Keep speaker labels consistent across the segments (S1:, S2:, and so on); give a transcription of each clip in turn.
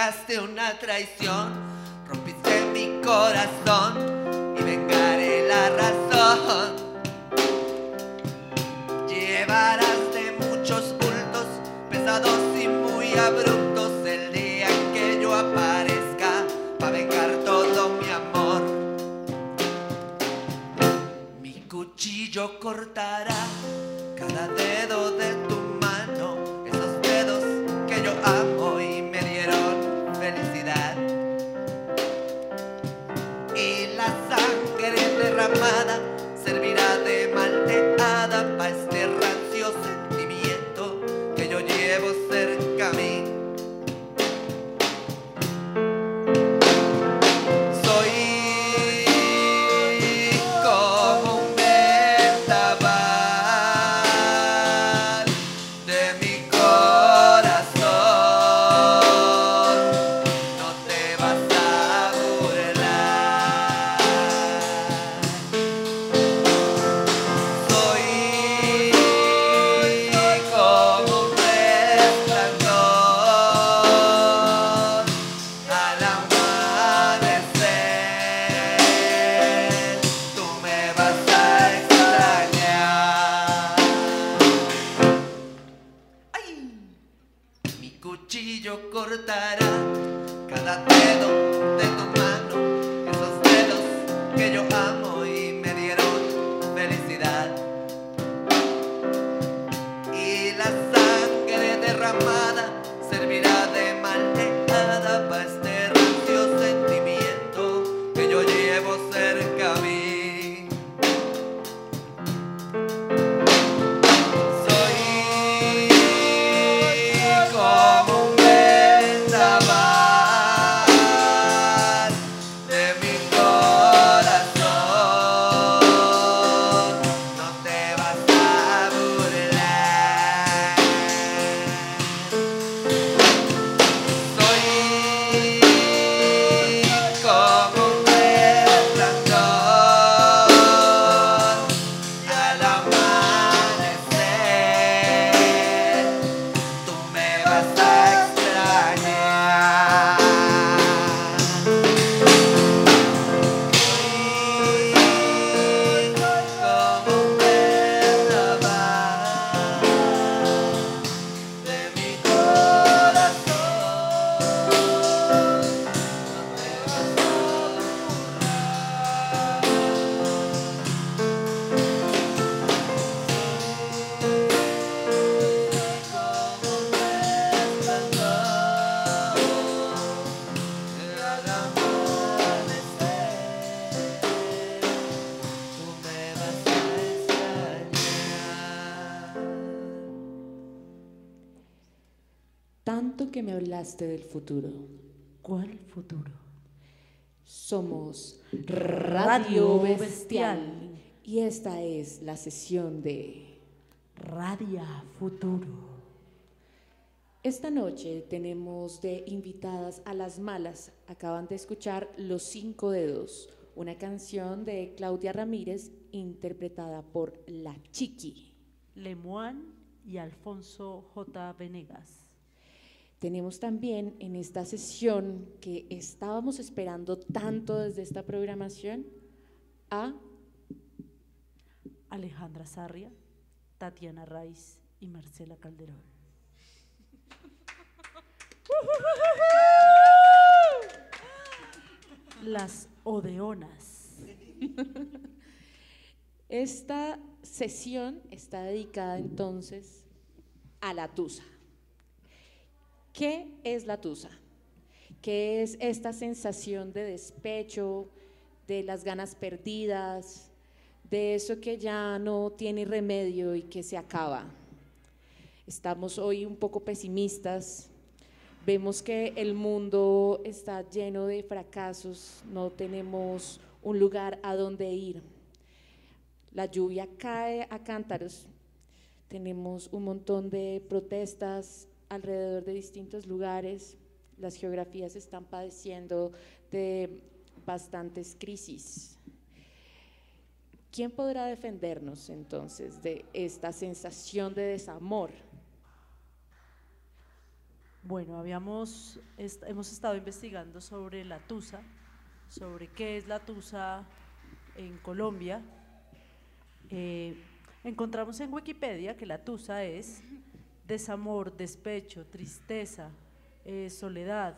S1: jugaste una traición, rompiste mi corazón y vengaré la razón. Llevarás de muchos bultos pesados y muy abruptos el día en que yo aparezca para vengar todo mi amor. Mi cuchillo cortará cada dedo de tu mano, esos dedos que yo amo y me dieron felicidad. Y la sangre derramada servirá de malteada para este rancio sentimiento que yo llevo cerca a mí. Soy como un vendaval de mi corazón, no te vas a burlar. Soy como un resplandor al amanecer, tú me vas a extrañar. ¡Ay! Mi cuchillo cortará cada dedo de tu mano, esos dedos que yo amo y me dieron felicidad. Y la sangre derramada servirá de malteada para este rancio sentimiento que yo llevo cerca a mí. Soy como un vendaval de mi corazón, no te vas a burlar. Soy como un resplandor al amanecer, tú me vas a extrañar. Soy como un vendaval de mi corazón, no te vas a
S2: Tanto que me hablaste del futuro.
S3: ¿Cuál futuro?
S2: Somos
S3: Radio
S2: Radio Bestial.
S3: Bestial.
S2: Y esta es la sesión de...
S3: Radia Futuro.
S2: Esta noche tenemos de invitadas a las malas. Acaban de escuchar Los 5 Dedos, una canción de Claudia Ramírez interpretada por La Chiqui.
S3: Lemuán y Alfonso J. Venegas.
S2: Tenemos también en esta sesión que estábamos esperando tanto desde esta programación a
S3: Alejandra Sarria, Tatiana Raiz y Marcela Calderón. Las Odeonas.
S2: Esta sesión está dedicada entonces a la tusa. ¿Qué es la tusa? ¿Qué es esta sensación de despecho, de las ganas perdidas, de eso que ya no tiene remedio y que se acaba? Estamos hoy un poco pesimistas, vemos que el mundo está lleno de fracasos, no tenemos un lugar a donde ir. La lluvia cae a cántaros, tenemos un montón de protestas alrededor de distintos lugares, las geografías están padeciendo de bastantes crisis. ¿Quién podrá defendernos entonces de esta sensación de desamor?
S3: Bueno, hemos estado investigando sobre la tusa, sobre qué es la tusa en Colombia. Encontramos en Wikipedia que la tusa es desamor, despecho, tristeza, soledad,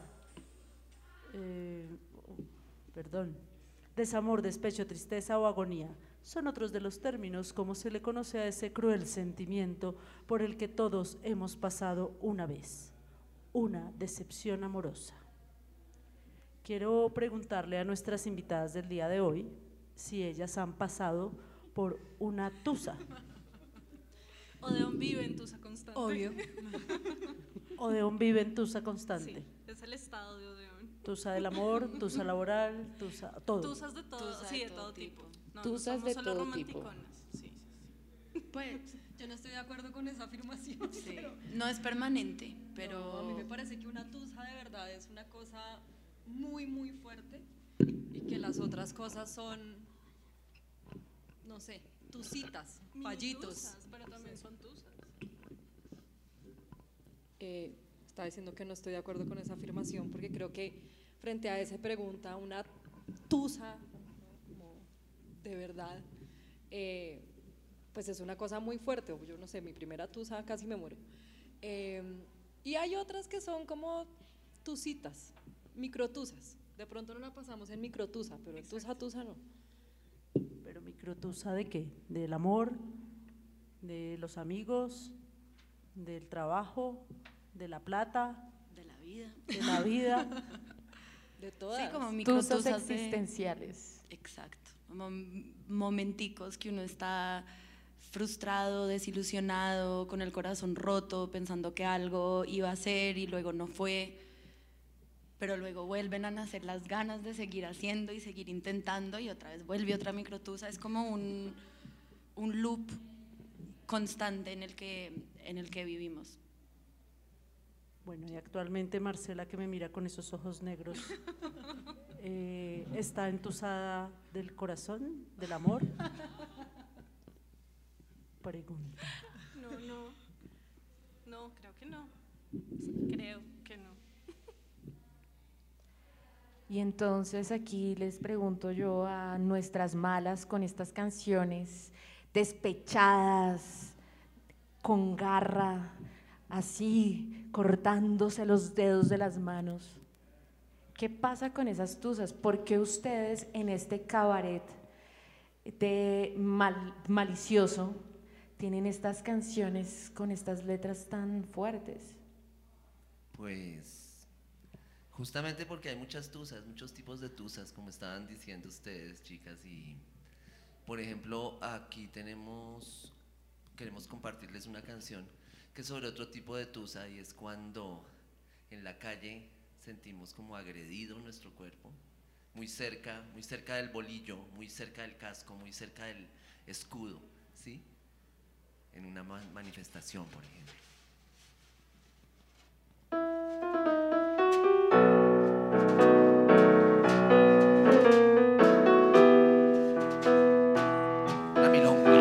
S3: desamor, despecho, tristeza o agonía. Son otros de los términos como se le conoce a ese cruel sentimiento por el que todos hemos pasado una vez, una decepción amorosa. Quiero preguntarle a nuestras invitadas del día de hoy si ellas han pasado por una tusa.
S4: Odeón vive en tusa constante.
S5: Obvio.
S3: Odeón vive en tusa constante.
S4: Sí, es el estado de Odeón.
S3: Tusa del amor, tusa laboral, tusa, todo.
S4: Tusas de todo,
S5: Tusa
S4: sí,
S5: de
S4: de todo
S5: todo
S4: tipo. No,
S2: Tusas
S4: no
S2: de
S4: somos solo
S2: todo tipo.
S4: romanticonas. Sí, sí, sí.
S5: Pues yo no estoy de acuerdo con esa afirmación.
S6: Sí,
S5: Pero
S6: no es permanente,
S5: no,
S6: pero
S5: a mí me parece que una tusa de verdad es una cosa muy, muy fuerte y que las otras cosas son, no sé, tusitas,
S4: Mini
S5: fallitos.
S4: tusas, pero también son tusas.
S7: Está diciendo que no estoy de acuerdo con esa afirmación porque creo que frente a esa pregunta, una tusa, ¿no? Como de verdad, pues es una cosa muy fuerte. O yo no sé, mi primera tusa casi me muero. Y hay otras que son como tusitas, microtusas. De pronto no la pasamos en microtusa, pero en tusa no.
S3: ¿Pero microtusa de qué? ¿Del amor? ¿De los amigos? ¿Del trabajo? ¿De la plata?
S6: de la vida.
S3: ¿De la vida?
S7: De todas.
S6: Sí, como
S2: Tusas
S6: microtusas de…
S2: existenciales.
S6: Exacto, como momenticos que uno está frustrado, desilusionado, con el corazón roto, pensando que algo iba a ser y luego no fue, pero luego vuelven a nacer las ganas de seguir haciendo y seguir intentando y otra vez vuelve otra microtusa. Es como un loop constante en el que vivimos.
S3: Bueno, y actualmente Marcela, que me mira con esos ojos negros, ¿está entusada del corazón, del amor? Pregunta.
S4: No, creo que no. Creo que no.
S2: Y entonces aquí les pregunto yo a nuestras malas con estas canciones despechadas, con garra, así, cortándose los dedos de las manos. ¿Qué pasa con esas tusas? ¿Por qué ustedes en este cabaret de malicioso tienen estas canciones con estas letras tan fuertes?
S1: Pues justamente porque hay muchas tusas, muchos tipos de tusas, como estaban diciendo ustedes, chicas. Y por ejemplo, aquí queremos compartirles una canción que es sobre otro tipo de tusa, y es cuando en la calle sentimos como agredido nuestro cuerpo, muy cerca del bolillo, muy cerca del casco, muy cerca del escudo, ¿sí? En una manifestación, por ejemplo. La milonga.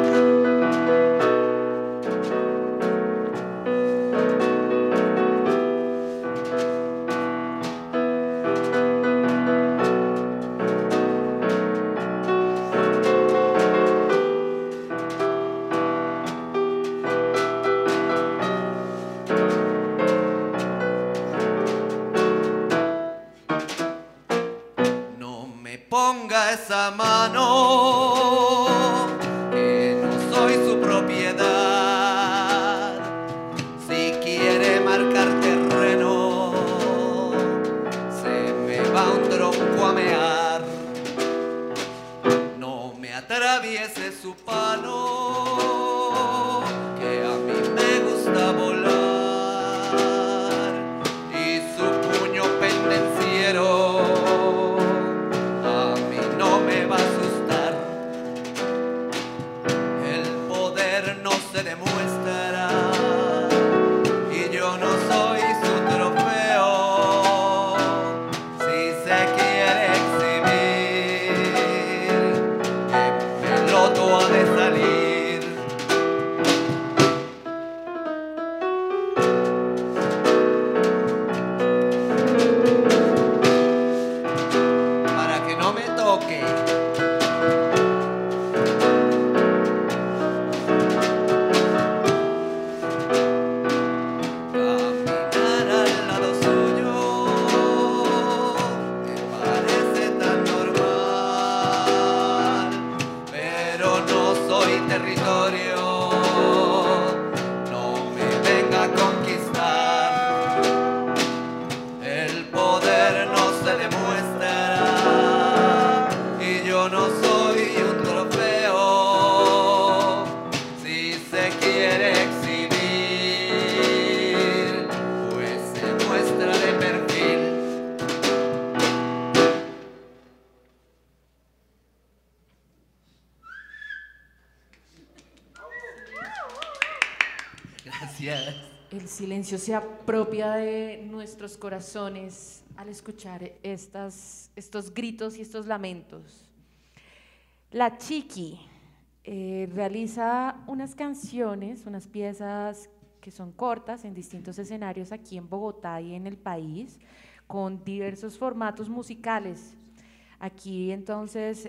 S1: Gracias.
S2: El silencio se apropia de nuestros corazones al escuchar estos gritos y estos lamentos. La Chiqui realiza unas canciones, unas piezas que son cortas en distintos escenarios aquí en Bogotá y en el país, con diversos formatos musicales. Aquí entonces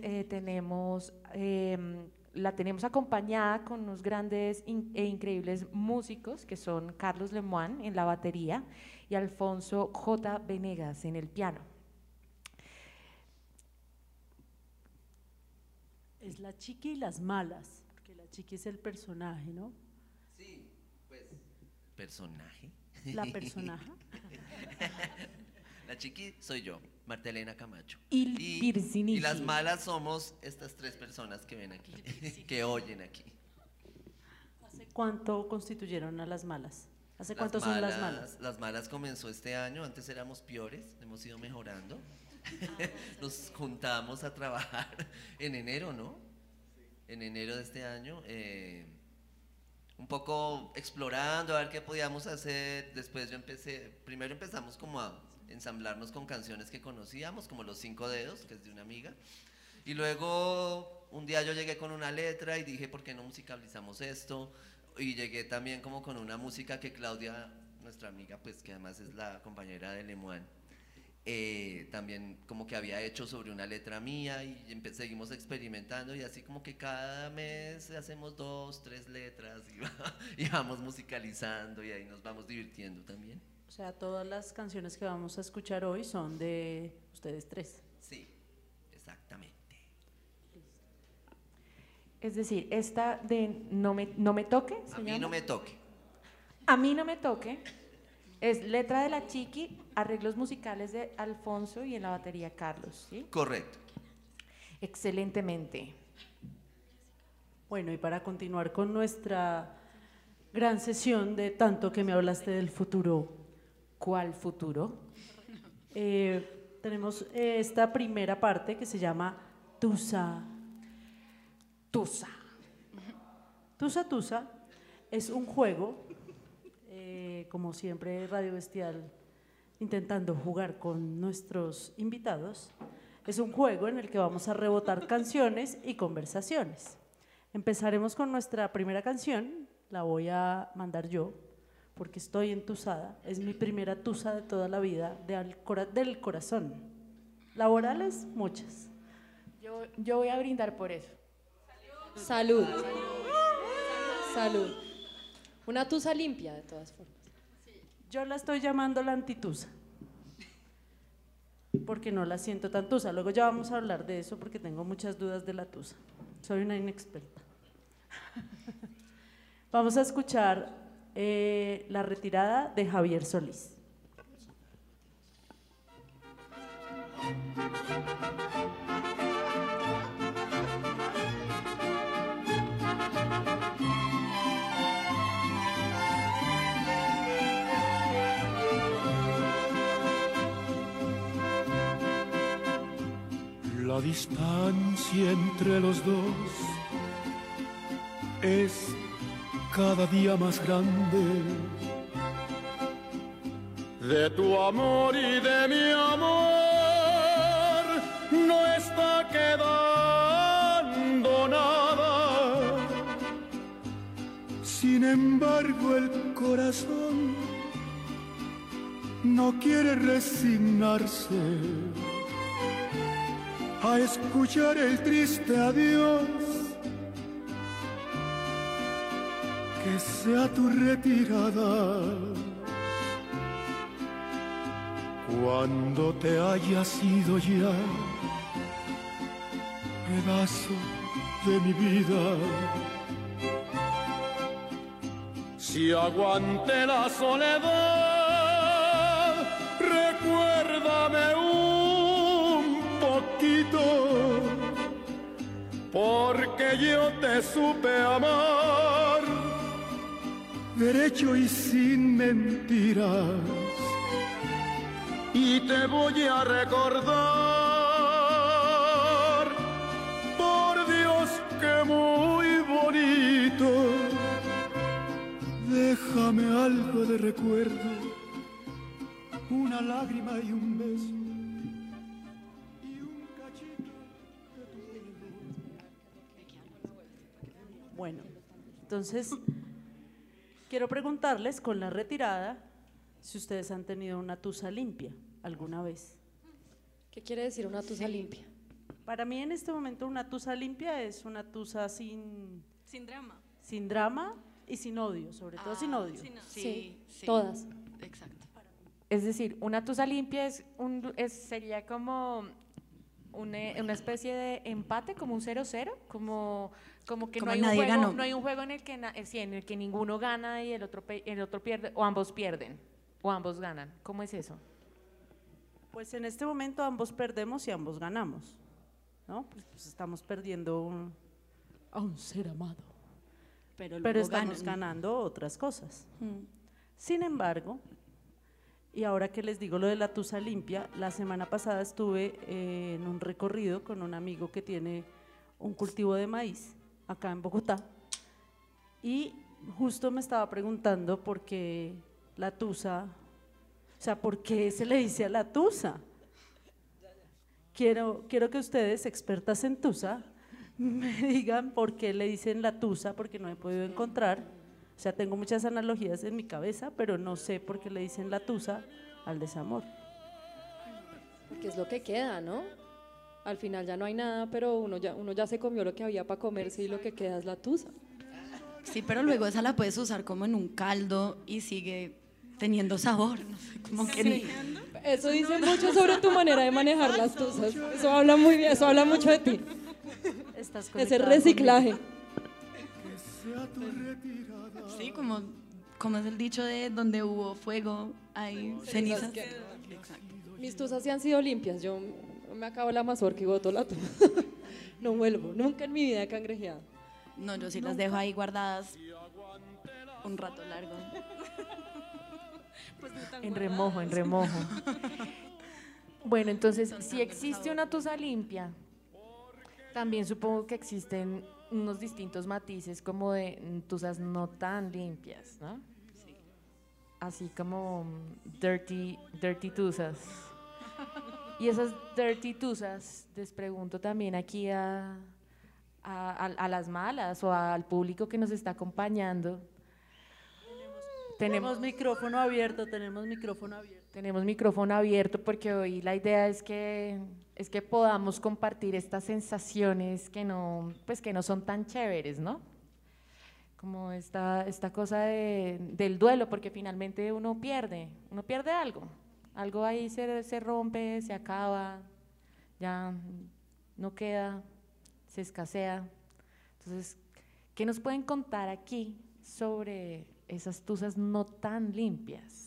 S2: la tenemos acompañada con unos grandes e increíbles músicos que son Carlos Lemoine en la batería y Alfonso J. Venegas en el piano.
S3: Es la Chiqui y las malas, porque la Chiqui es el personaje, ¿no?
S1: Sí, pues. ¿Personaje?
S3: La personaje.
S1: La Chiqui soy yo, Marta Elena Camacho.
S2: Y Virsinigi.
S1: Y las malas somos estas tres personas que ven aquí, que oyen aquí.
S3: ¿Hace cuánto constituyeron a las malas? ¿Hace cuánto son las malas?
S1: Las malas comenzó este año, antes éramos peores, hemos ido mejorando. Nos juntamos a trabajar en enero, ¿no? En enero de este año, un poco explorando a ver qué podíamos hacer. Después primero empezamos como a ensamblarnos con canciones que conocíamos, como Los Cinco Dedos, que es de una amiga, y luego un día yo llegué con una letra y dije, ¿por qué no musicalizamos esto? Y llegué también como con una música que Claudia, nuestra amiga, pues que además es la compañera de Lemoine, también como que había hecho sobre una letra mía, y seguimos experimentando, y así como que cada mes hacemos 2, 3 letras y vamos musicalizando, y ahí nos vamos divirtiendo también.
S3: O sea, todas las canciones que vamos a escuchar hoy son de ustedes tres.
S1: Sí, exactamente.
S2: Es decir, esta de No me toque,
S1: A mí no me toque.
S2: A mí no me toque es letra de la Chiqui, arreglos musicales de Alfonso y en la batería Carlos, ¿sí?
S1: Correcto.
S2: Excelentemente.
S3: Bueno, y para continuar con nuestra gran sesión de tanto que me hablaste del futuro,
S2: ¿Cuál futuro?
S3: tenemos esta primera parte que se llama Tusa.
S2: Tusa.
S3: Tusa Tusa es un juego, como siempre Radio Bestial intentando jugar con nuestros invitados, es un juego en el que vamos a rebotar canciones y conversaciones. Empezaremos con nuestra primera canción, la voy a mandar yo, porque estoy entusada, es mi primera tusa de toda la vida, del corazón. Laborales, muchas.
S2: Yo voy a brindar por eso.
S7: Salud. Salud. Una tusa limpia, de todas formas.
S3: Yo la estoy llamando la antitusa, porque no la siento tan tusa. Luego ya vamos a hablar de eso porque tengo muchas dudas de la tusa. Soy una inexperta. Vamos a escuchar La retirada de Javier Solís.
S8: La distancia entre los dos es cada día más grande. De tu amor y de mi amor no está quedando nada. Sin embargo, el corazón no quiere resignarse a escuchar el triste adiós. Que sea tu retirada cuando te hayas ido ya, pedazo de mi vida. Si aguante la soledad, recuérdame un poquito, porque yo te supe amar derecho y sin mentiras, y te voy a recordar, por Dios que muy bonito,
S9: Déjame algo de recuerdo, una lágrima y un beso.
S3: Bueno, entonces quiero preguntarles con la retirada si ustedes han tenido una tusa limpia alguna vez.
S7: ¿Qué quiere decir una tusa limpia?
S3: Para mí en este momento una tusa limpia es una tusa
S4: Sin drama.
S3: sin drama y sin odio, sobre todo sin odio.
S7: Sí, todas.
S6: Exacto.
S2: Es decir, una tusa limpia sería como una especie de empate, como un 0-0, como que
S6: Como
S2: no hay, un
S6: nadie
S2: juego,
S6: ganó.
S2: no hay un juego en el que, sí, en el que ninguno gana y el otro pierde, o ambos pierden, o ambos ganan. ¿Cómo es eso?
S3: Pues en este momento ambos perdemos y ambos ganamos, ¿no? Pues estamos perdiendo a un ser amado,
S6: Pero
S3: pero
S6: luego
S3: estamos
S6: ganan.
S3: ganando otras cosas.
S6: Mm.
S3: Sin embargo, y ahora que les digo lo de la tusa limpia, la semana pasada estuve en un recorrido con un amigo que tiene un cultivo de maíz acá en Bogotá y justo me estaba preguntando por qué la tusa, o sea, ¿por qué se le dice a la tusa? Quiero que ustedes, expertas en tusa, me digan por qué le dicen la tusa, porque no he podido encontrar. O sea, tengo muchas analogías en mi cabeza, pero no sé por qué le dicen la tusa al desamor.
S7: Porque es lo que queda, ¿no? Al final ya no hay nada, pero uno ya se comió lo que había para comerse y lo que queda es la tusa.
S6: Sí, pero luego esa la puedes usar como en un caldo y sigue teniendo sabor, no sé, como que
S7: Sí. Eso dice mucho sobre tu manera de manejar las tusas. Eso habla muy bien, eso habla mucho de ti.
S3: Estás
S7: Ese
S3: conectada
S7: reciclaje.
S6: sí, como es el dicho de donde hubo fuego, hay cenizas. Exacto.
S7: Mis tusas sí han sido limpias. Yo me acabo la mazorca y boto la tusa. No vuelvo. Nunca en mi vida he cangrejeado.
S6: No, yo sí las dejo ahí guardadas un rato largo.
S4: Pues no tan
S2: En
S4: guardadas.
S2: remojo. Bueno, entonces, si existe una tusa limpia, también supongo que existen unos distintos matices como de tusas no tan limpias, ¿no? Así como dirty tusas. Y esas dirty tusas, les pregunto también aquí a las malas o al público que nos está acompañando.
S3: Tenemos micrófono abierto, tenemos micrófono abierto.
S2: Tenemos micrófono abierto porque hoy la idea es que podamos compartir estas sensaciones que no son tan chéveres, ¿no? Como esta cosa del duelo, porque finalmente uno pierde algo ahí se rompe, se acaba, ya no queda, se escasea. Entonces, ¿qué nos pueden contar aquí sobre esas tusas no tan limpias?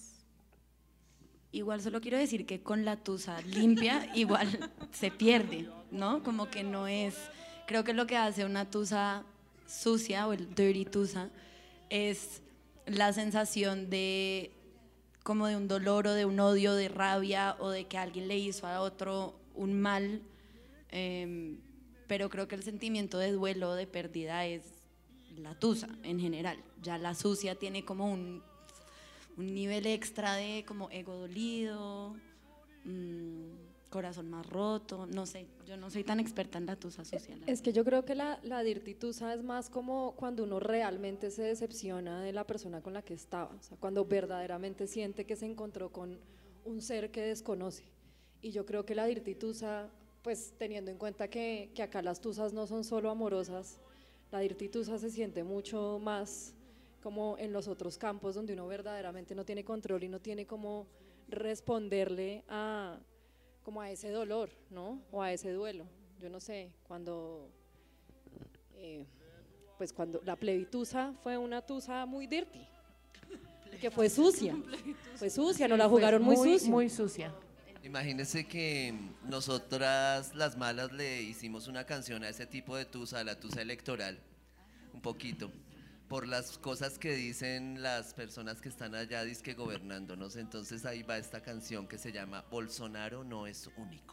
S6: Igual solo quiero decir que con la tusa limpia igual se pierde, ¿no? Como que no es, creo que lo que hace una tusa sucia o el dirty tusa es la sensación de como de un dolor o de un odio, de rabia o de que alguien le hizo a otro un mal, pero creo que el sentimiento de duelo, de pérdida es la tusa en general. Ya la sucia tiene como un nivel extra de como ego dolido, corazón más roto, no sé, yo no soy tan experta en la tusa sucia.
S7: Es que yo creo que la dirty tusa es más como cuando uno realmente se decepciona de la persona con la que estaba, o sea, cuando verdaderamente siente que se encontró con un ser que desconoce. Y yo creo que la dirty tusa, pues teniendo en cuenta que acá las tusas no son solo amorosas, la dirty tusa se siente mucho más como en los otros campos donde uno verdaderamente no tiene control y no tiene cómo responderle como a ese dolor, ¿no? O a ese duelo. Yo no sé, cuando la plebitusa fue una tusa muy dirty, que fue sucia, no la jugaron muy sucia.
S2: Muy sucia.
S1: Imagínense que nosotras las malas le hicimos una canción a ese tipo de tusa, a la tusa electoral, un poquito, por las cosas que dicen las personas que están allá dizque gobernándonos. Entonces ahí va esta canción que se llama Bolsonaro no es único.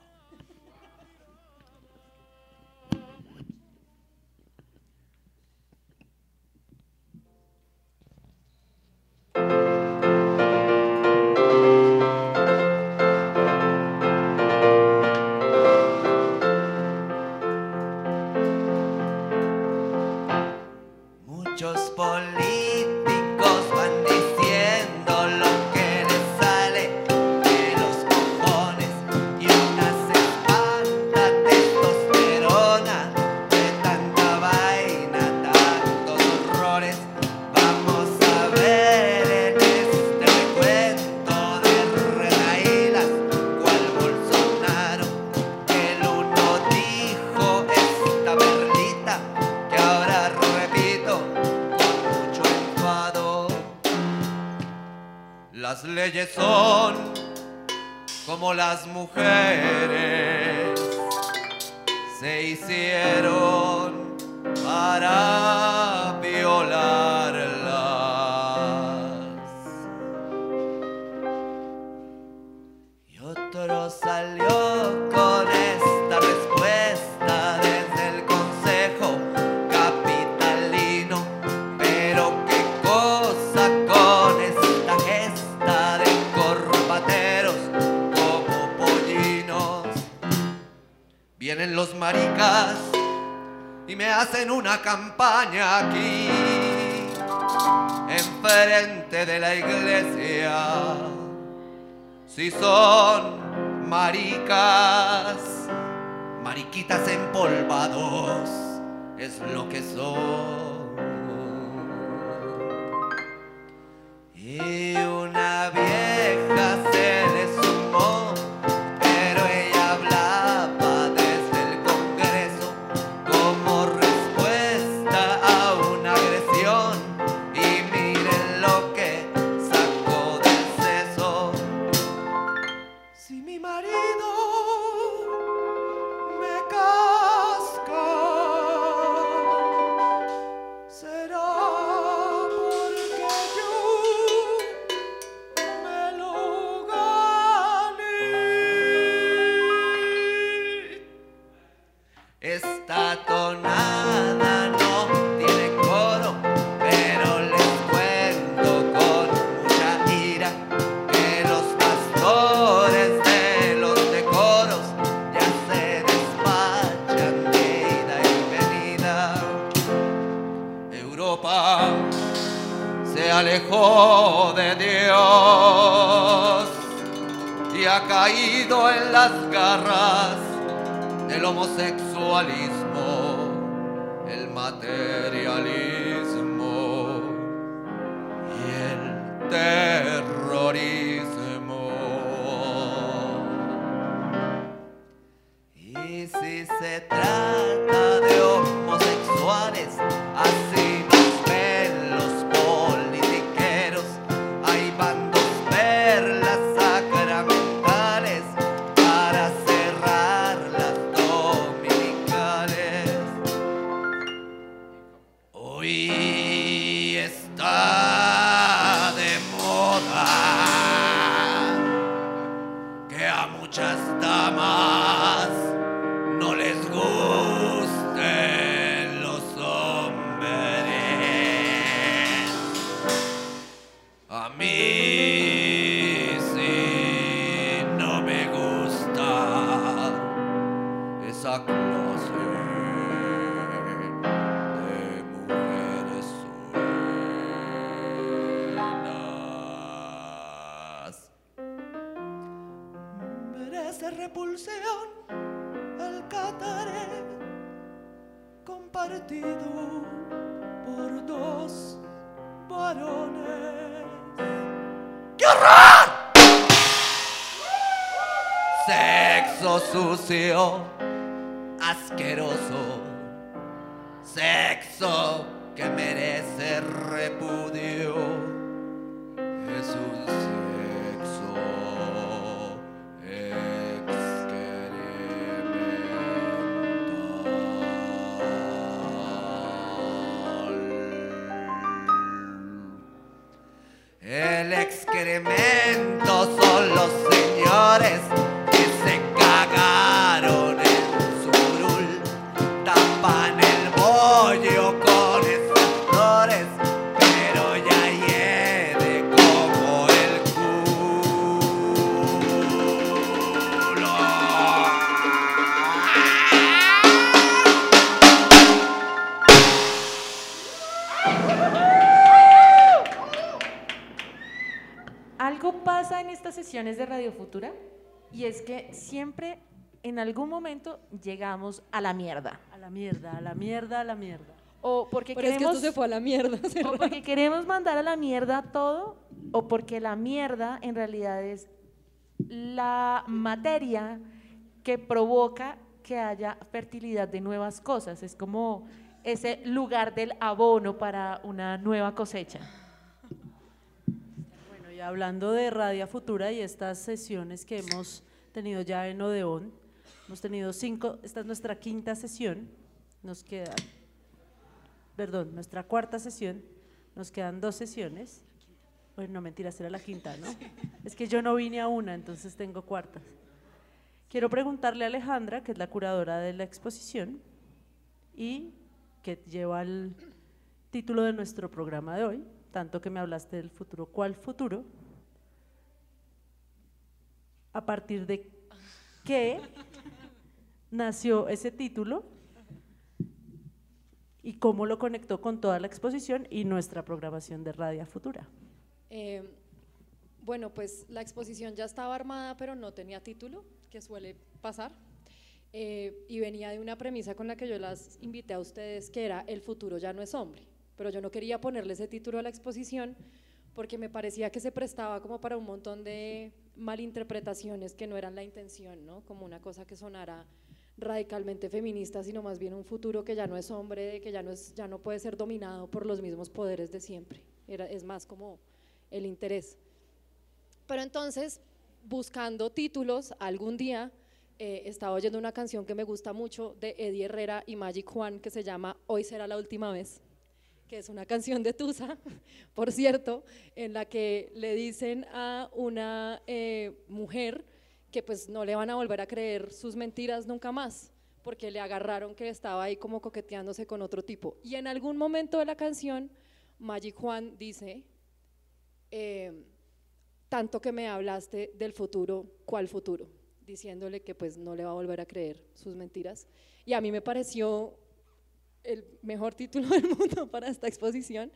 S1: Las leyes son como las mujeres, se hicieron para violarlas. Y otro salió con esta respuesta desde el Consejo Capitalino. Pero qué cosa con esta gesta de corbateros como pollinos. Vienen los maricas y me hacen una campaña aquí, enfrente de la iglesia. Si son maricas, mariquitas empolvados, es lo que son. Y una vieja se le sumó, pero ella hablaba desde el Congreso como respuesta a una agresión. Y miren lo que sacó del seso. Si mi marido me casca, será porque yo me lo gané. Esta tonada no tiene coro, pero les cuento con mucha ira que los pastores de los decoros ya se despachan de ida y venida. Europa se alejó de Dios y ha caído en las garras del homosexualismo, el materialismo y el terrorismo. Y si se trata de homosexuales, así nos ven los politiqueros. Hay bandos perlas sacramentales para cerrar las dominicales. Hoy está de moda que a muchas damas no les gusten los hombres. A mí sí no me gusta esa clase de mujeres suenas. Merece repulsión el Cataré compartido por dos varones. ¡Qué horror! Sexo sucio, asqueroso, sexo que merece repudio. Es un sexo experimental. El excremento son los señores que se cagaron en su curul. Tapan el bollo con esas flores, pero ya hiede como el culo.
S2: Algo pasa en estas sesiones de Radio Futura y es que siempre en algún momento llegamos a la mierda.
S3: A la mierda, a la mierda, a la mierda.
S2: O porque
S7: Pero es que
S2: queremos,
S7: esto se fue a la mierda. hace
S2: o
S7: rato.
S2: porque queremos mandar a la mierda todo, o porque la mierda en realidad es la materia que provoca que haya fertilidad de nuevas cosas. Es como ese lugar del abono para una nueva cosecha.
S3: Bueno, Y hablando de Radia Futura y estas sesiones que hemos tenido ya en Odeón, hemos tenido 5, esta es nuestra quinta sesión, nos queda, perdón, nuestra cuarta sesión, nos quedan 2 sesiones, bueno, no mentiras, era la quinta, ¿no? Es que yo no vine a una, entonces tengo cuartas. Quiero preguntarle a Alejandra, que es la curadora de la exposición y que lleva el título de nuestro programa de hoy, tanto que me hablaste del futuro, ¿cuál futuro? ¿A partir de qué nació ese título? ¿Y cómo lo conectó con toda la exposición y nuestra programación de Radia Futura?
S7: Bueno, pues la exposición ya estaba armada, pero no tenía título, que suele pasar, y venía de una premisa con la que yo las invité a ustedes, que era el futuro ya no es hombre, pero yo no quería ponerle ese título a la exposición porque me parecía que se prestaba como para un montón de malinterpretaciones que no eran la intención, ¿no? Como una cosa que sonara radicalmente feminista, sino más bien un futuro que ya no es hombre, que ya no puede ser dominado por los mismos poderes de siempre, es más como el interés. Pero entonces, buscando títulos, algún día estaba oyendo una canción que me gusta mucho de Eddie Herrera y Magic Juan, que se llama Hoy será la última vez, que es una canción de Tusa, por cierto, en la que le dicen a una mujer que pues no le van a volver a creer sus mentiras nunca más, porque le agarraron que estaba ahí como coqueteándose con otro tipo. Y en algún momento de la canción, Magic Juan dice, tanto que me hablaste del futuro, ¿cuál futuro? Diciéndole que pues no le va a volver a creer sus mentiras. Y a mí me pareció el mejor título del mundo para esta exposición,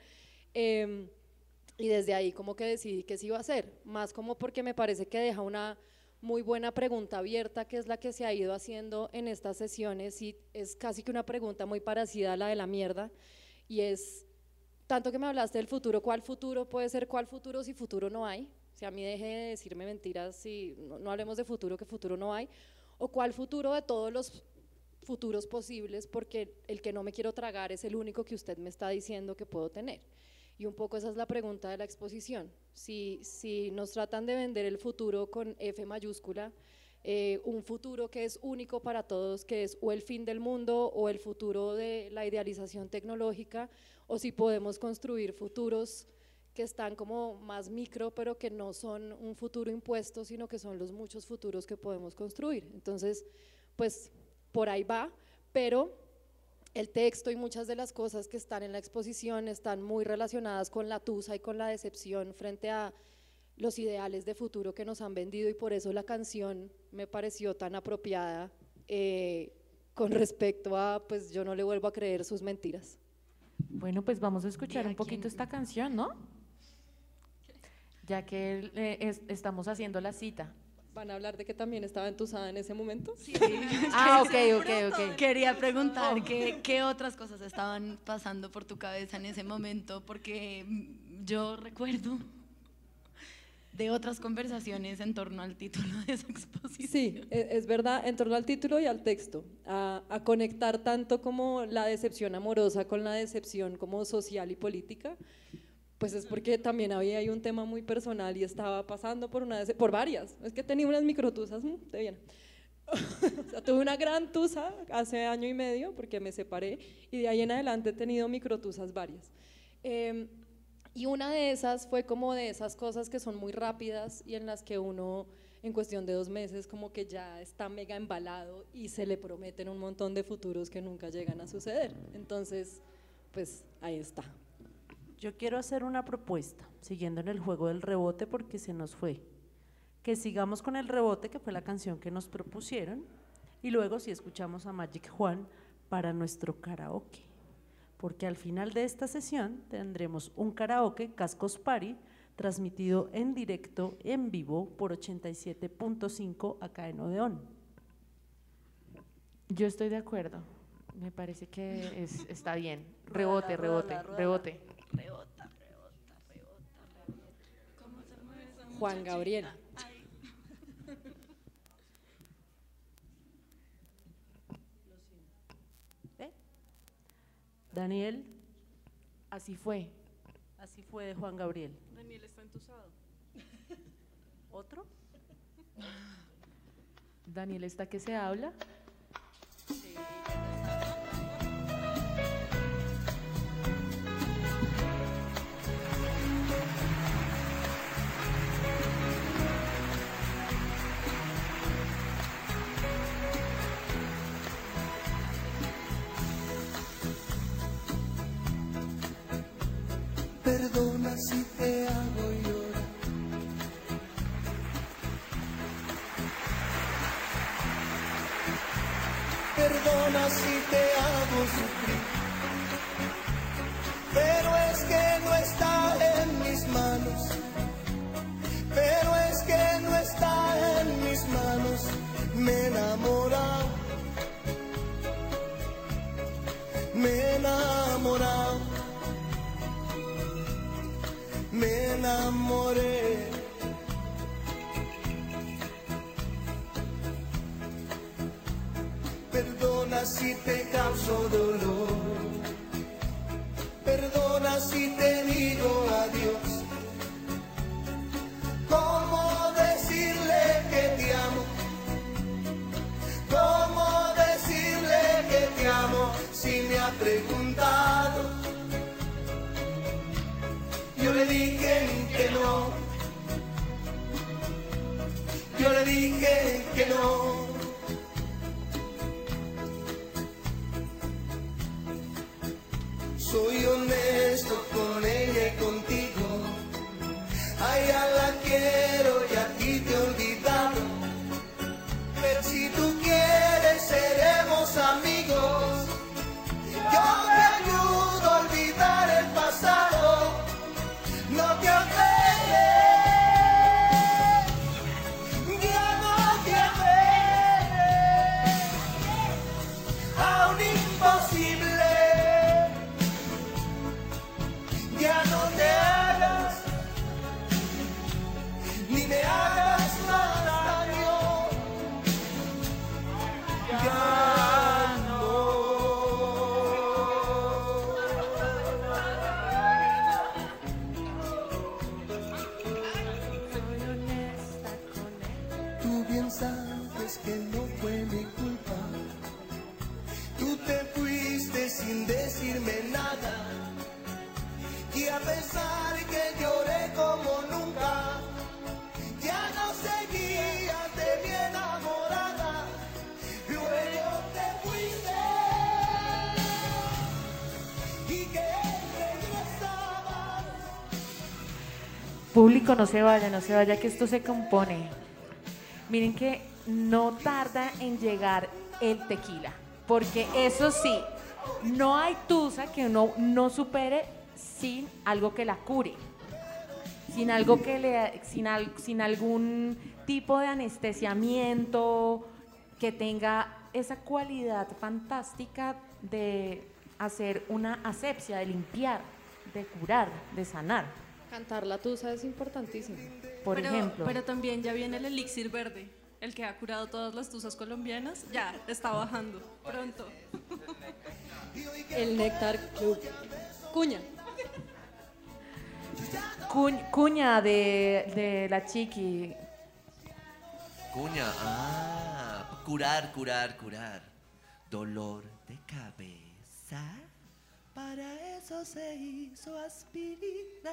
S7: y desde ahí como que decidí que sí iba a hacer, más como porque me parece que deja una muy buena pregunta abierta, que es la que se ha ido haciendo en estas sesiones, y es casi que una pregunta muy parecida a la de la mierda, y es, tanto que me hablaste del futuro, ¿cuál futuro puede ser cuál futuro si futuro no hay? O sea, a mí deje de decirme mentiras, si no hablemos de futuro, que futuro no hay, o cuál futuro de todos los futuros posibles, porque el que no me quiero tragar es el único que usted me está diciendo que puedo tener. Y un poco esa es la pregunta de la exposición. Si nos tratan de vender el futuro con F mayúscula, un futuro que es único para todos, que es o el fin del mundo o el futuro de la idealización tecnológica, o si podemos construir futuros que están como más micro, pero que no son un futuro impuesto, sino que son los muchos futuros que podemos construir. Entonces, pues por ahí va, pero el texto y muchas de las cosas que están en la exposición están muy relacionadas con la tusa y con la decepción frente a los ideales de futuro que nos han vendido, y por eso la canción me pareció tan apropiada con respecto a, pues yo no le vuelvo a creer sus mentiras.
S2: Bueno, pues vamos a escuchar un poquito esta canción, ¿no? Ya que estamos haciendo la cita.
S7: ¿Van a hablar de que también estaba entusada en ese momento?
S6: Sí.
S2: ok.
S6: Quería preguntar qué otras cosas estaban pasando por tu cabeza en ese momento, porque yo recuerdo de otras conversaciones en torno al título de esa exposición.
S7: Sí, es verdad, en torno al título y al texto, a conectar tanto como la decepción amorosa con la decepción como social y política, pues es porque también había ahí un tema muy personal y estaba pasando por varias, es que tenía unas microtusas, de bien. O sea, tuve una gran tusa hace año y medio porque me separé, y de ahí en adelante he tenido microtusas varias. Y una de esas fue como de esas cosas que son muy rápidas y en las que uno en cuestión de 2 meses como que ya está mega embalado y se le prometen un montón de futuros que nunca llegan a suceder. Entonces, pues ahí está.
S3: Yo quiero hacer una propuesta, siguiendo en el juego del rebote porque se nos fue. Que sigamos con el rebote, que fue la canción que nos propusieron, y luego si escuchamos a Magic Juan para nuestro karaoke. Porque al final de esta sesión tendremos un karaoke Cascos Party transmitido en directo, en vivo, por 87.5 acá en Odeón.
S2: Yo estoy de acuerdo, me parece que está bien. Rebote.
S6: ¿Cómo se mueve esa
S7: Juan Gabriel.
S6: Ay.
S3: Daniel,
S2: Así fue.
S3: así fue de Juan Gabriel.
S4: Daniel está entusado.
S3: ¿Otro?
S2: Daniel está que se habla.
S5: Sí,
S1: Perdona si te hago llorar. Perdona si te hago sufrir. Pero es que no está en mis manos. Pero es que no está en mis manos. Me he enamorado. Me he enamorado. Me enamoré. Perdona si te causo dolor. Perdona si te digo adiós. ¿Cómo decirle que te amo? ¿Cómo decirle que te amo si me ha preguntado? Yo le dije que no. Yo le dije que no. Soy honesto con ella y contigo. A ella la quiero y a ti te he olvidado. Pero si tú quieres seremos amigos. Yo te ayudo a olvidar el pasado. No te aferres, ya no te aferres a un imposible. Ya no te hagas, ni me hagas más daño. Ya no. Tú bien sabes que no fue mi culpa. Tú te fuiste sin decirme nada. Y a pesar que lloré como nunca, ya no seguías de mi enamorada. Luego te fuiste y que regresabas.
S2: Público, no se vaya, que esto se compone. Miren que no tarda en llegar el tequila, porque eso sí, no hay tusa que uno no supere sin algo que la cure, sin algo que sin algún tipo de anestesiamiento que tenga esa cualidad fantástica de hacer una asepsia, de limpiar, de curar, de sanar.
S7: Cantar la tusa es importantísimo.
S2: Por ejemplo.
S4: Pero también ya viene el elixir verde, el que ha curado todas las tusas colombianas, ya está bajando pronto.
S7: El Néctar Club. Cuña.
S2: Cuña de la chiqui.
S1: Cuña, curar. Dolor de cabeza, para eso se hizo aspirina.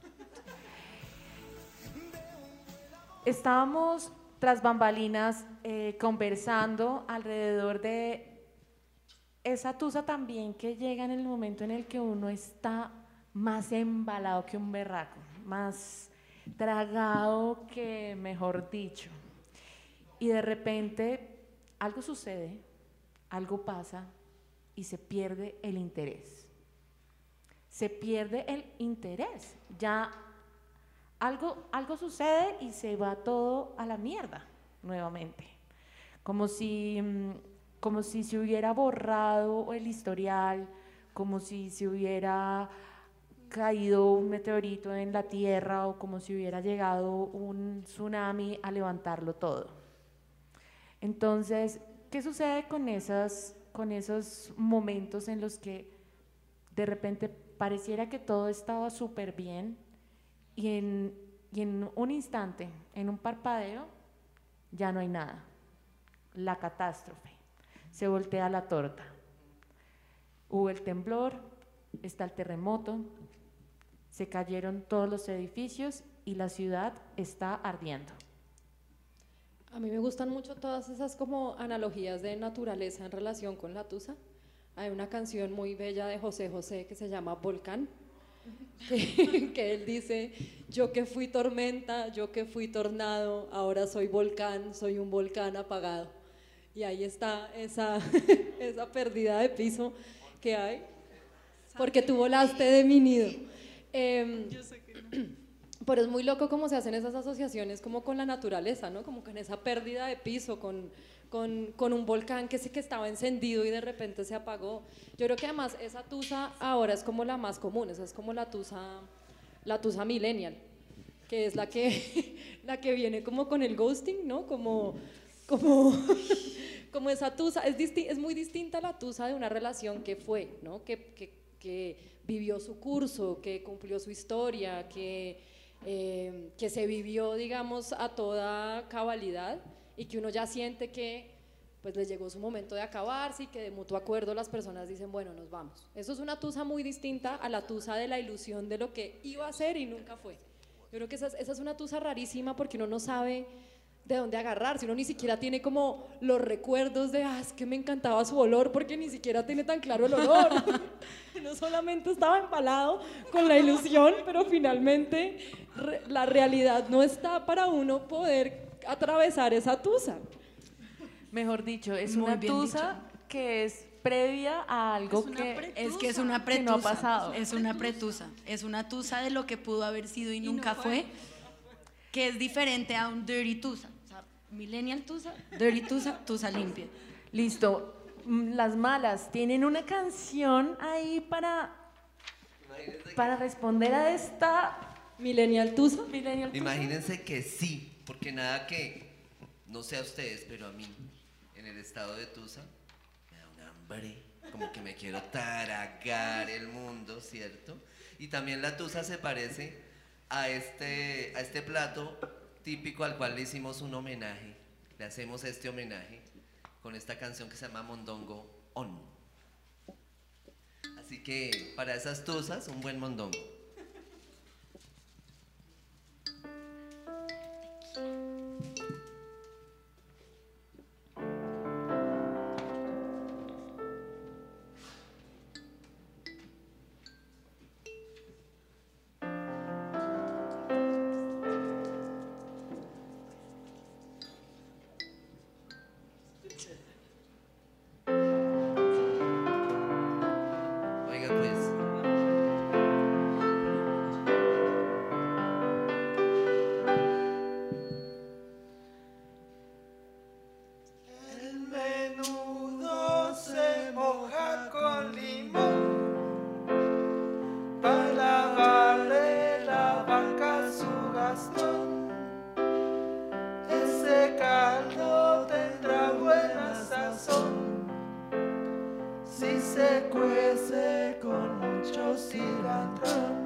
S2: Estábamos tras bambalinas conversando alrededor de esa tusa también que llega en el momento en el que uno está más embalado que un berraco, más tragado que, mejor dicho. Y de repente algo sucede, algo pasa y se pierde el interés. Se pierde el interés. Ya algo sucede y se va todo a la mierda nuevamente. Como si se hubiera borrado el historial, como si se hubiera caído un meteorito en la Tierra o como si hubiera llegado un tsunami a levantarlo todo. Entonces, ¿qué sucede con esos momentos en los que de repente pareciera que todo estaba súper bien y y en un instante, en un parpadeo, ya no hay nada. La catástrofe. Se voltea la torta. Hubo el temblor, está el terremoto, se cayeron todos los edificios y la ciudad está ardiendo.
S7: A mí me gustan mucho todas esas como analogías de naturaleza en relación con la tusa. Hay una canción muy bella de José José que se llama Volcán, que él dice: yo que fui tormenta, yo que fui tornado, ahora soy volcán, soy un volcán apagado. Y ahí está esa pérdida de piso que hay, porque tú volaste de mi nido.
S4: Yo sé que no.
S7: Pero es muy loco cómo se hacen esas asociaciones como con la naturaleza, ¿no? Como con esa pérdida de piso, con un volcán que estaba encendido y de repente se apagó. Yo creo que además esa tusa ahora es como la más común, esa es como la tusa millennial, que es la que viene como con el ghosting, ¿no? Como esa tusa, es muy distinta a la tusa de una relación que fue, ¿no? Que vivió su curso, que cumplió su historia, que se vivió, digamos, a toda cabalidad y que uno ya siente que pues le llegó su momento de acabarse y que de mutuo acuerdo las personas dicen, bueno, nos vamos. Eso es una tusa muy distinta a la tusa de la ilusión de lo que iba a ser y nunca fue. Yo creo que esa es una tusa rarísima porque uno no sabe de dónde agarrarse, uno ni siquiera tiene como los recuerdos de, es que me encantaba su olor, porque ni siquiera tiene tan claro el olor. No solamente estaba empalado con la ilusión, pero finalmente la realidad no está para uno poder atravesar esa tusa.
S2: Mejor dicho, es
S6: Muy
S2: una
S6: bien
S2: tusa que es previa a algo
S6: Es una pretusa,
S2: que no ha pasado.
S6: es una pretusa, es una tusa de lo que pudo haber sido y nunca fue, que es diferente a un dirty tusa. O sea, millennial tusa, dirty tusa, tusa limpia.
S2: Listo. Las malas tienen una canción ahí para responder a esta
S7: millennial tusa.
S1: Imagínense que sí, porque nada que, no sé a ustedes, pero a mí, en el estado de tusa, me da un hambre, como que me quiero tragar el mundo, ¿cierto? Y también la tusa se parece a este plato típico al cual le hicimos un homenaje, le hacemos este homenaje con esta canción que se llama Mondongo On. Así que para esas tusas, un buen mondongo. Oiga pues.
S10: El menudo se moja con limón para lavarle la vaca a su Gastón. Ese caldo tendrá buena sazón si se cuece con mucho cilantro.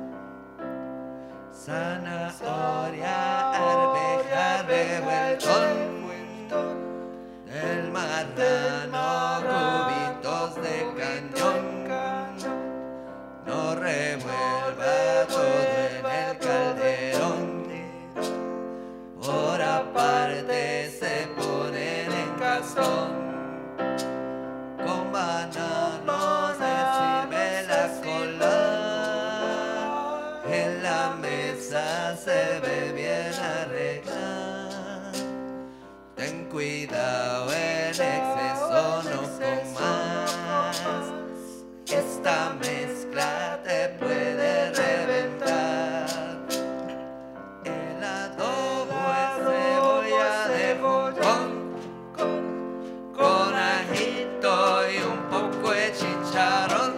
S1: Zanahoria, arveja, revueltón del marrano, cubitos de cañón. No revuelva todo en el calderón, por aparte se ponen en cazón. Con bananos se sirve la cola, en la mesa se ve bien arreglada. Ten cuidado, en exceso no comas, esta mezcla te puede reventar. El adobo es cebolla de montón, con ajito y un poco de chicharrón,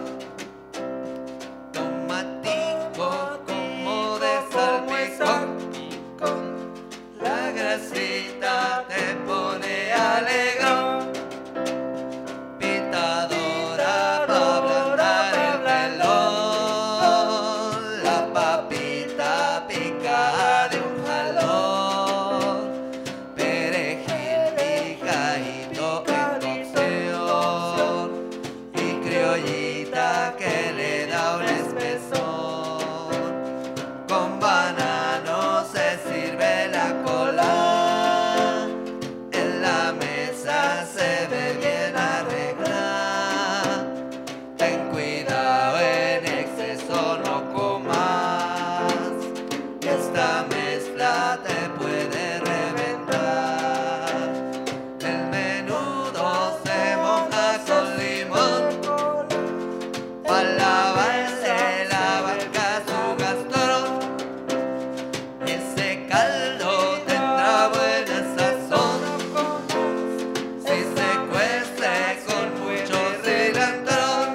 S1: tomatico como de salpicón, la grasita te pone alegrón, pitadora para ablandar el melón, la papita picada de un mezcla te puede reventar. El menudo se moja con limón, palabra se la vaca su gastrón. Ese caldo tendrá buena sazón si se cuece con mucho cilantro,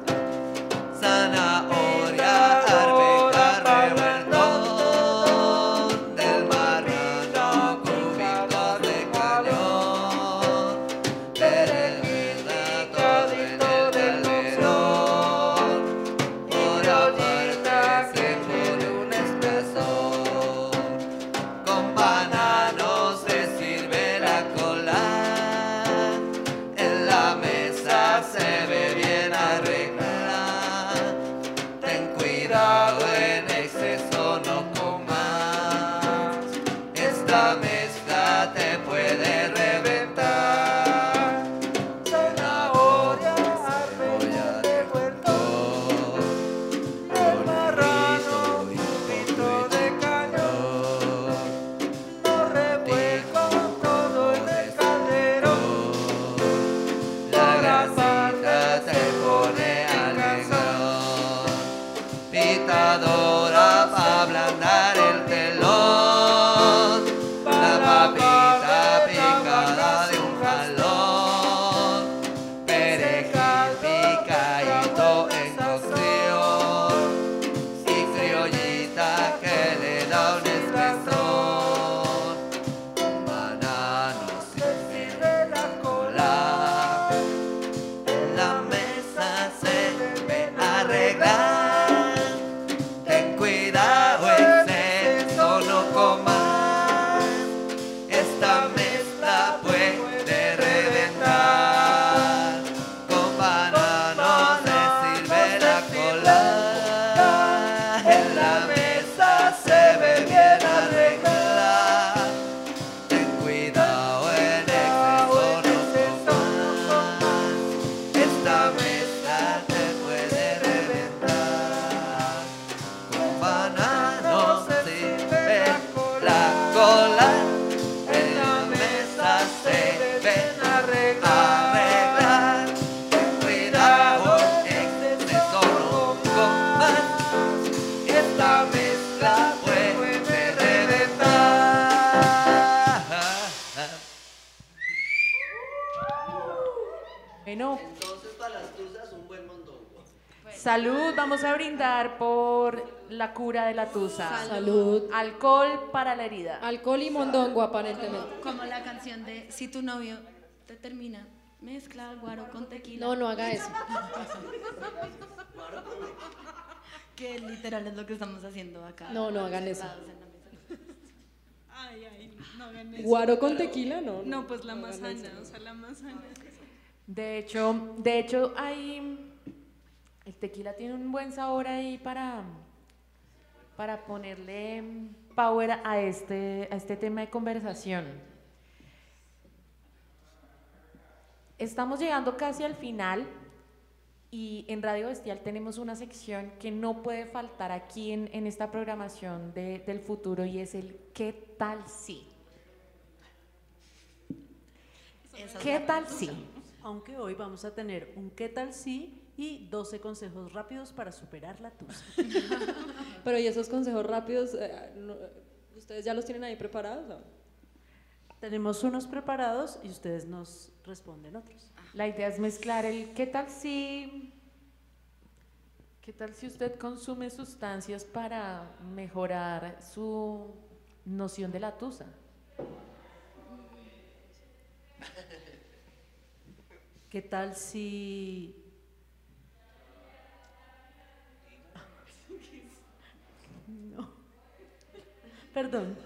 S1: zanahoria, arveja, revueltón del marrano, cubitos de cañón, perejil, todito del melón, por aparte se pone un espesor. Con banano se sirve la cola, en la mesa se ve bien arreglada. Ten cuidado, en exceso no comas, esta mezcla te puede reventar. Zanahoria, arveja, revueltón del marrano, cubito de cañón. Lo revuelco todo en el calderón, la grasita se pone alegrón, pitadora pa' ablandar el telón, la papita picada de un jalón, perejil picadito en cocción y criollita que le da un espesor. Con banano se sirve la cola, en la mesa se ve arreglar. Ten cuidado, exceso no comas, esta mezcla puede reventar. Con banano se sirve la cola, en la mesa se ve bien arreglada. Ten cuidado, en exceso no comas, esta mezcla te puede reventar. Con banano se sirve la cola, en la mesa se ven arreglar. Ten cuidado, exceso no comas, esta mezcla puede reventar.
S2: Bueno,
S1: Entonces para las tuzas un buen mondongo.
S2: salud, vamos a brindar por la cura de la tusa.
S7: Salud.
S2: Alcohol para la herida.
S7: Alcohol y mondongo, aparentemente.
S6: Como la canción de Si tu novio te termina, mezcla guaro con tequila.
S7: No, no haga eso.
S6: Que literal es lo que estamos haciendo acá.
S7: No, no hagan eso.
S6: sentados en la mesa.
S4: Ay, no hagan eso.
S7: Guaro con tequila, no.
S4: No, pues la
S7: hagan
S4: manzana,
S7: eso.
S4: o sea, la manzana.
S2: De hecho, el tequila tiene un buen sabor ahí para ponerle power a este tema de conversación. Estamos llegando casi al final y en Radio Bestial tenemos una sección que no puede faltar aquí en esta programación del futuro y es el ¿qué tal si? ¿Qué tal si?
S3: Aunque hoy vamos a tener un qué tal si y 12 consejos rápidos para superar la tusa.
S7: Pero ¿y esos consejos rápidos, ustedes ya los tienen ahí preparados? ¿No?
S3: Tenemos unos preparados y ustedes nos responden otros.
S2: La idea es mezclar el ¿qué tal si usted consume sustancias para mejorar su noción de la tusa?
S3: ¿Qué tal si... No. Perdón.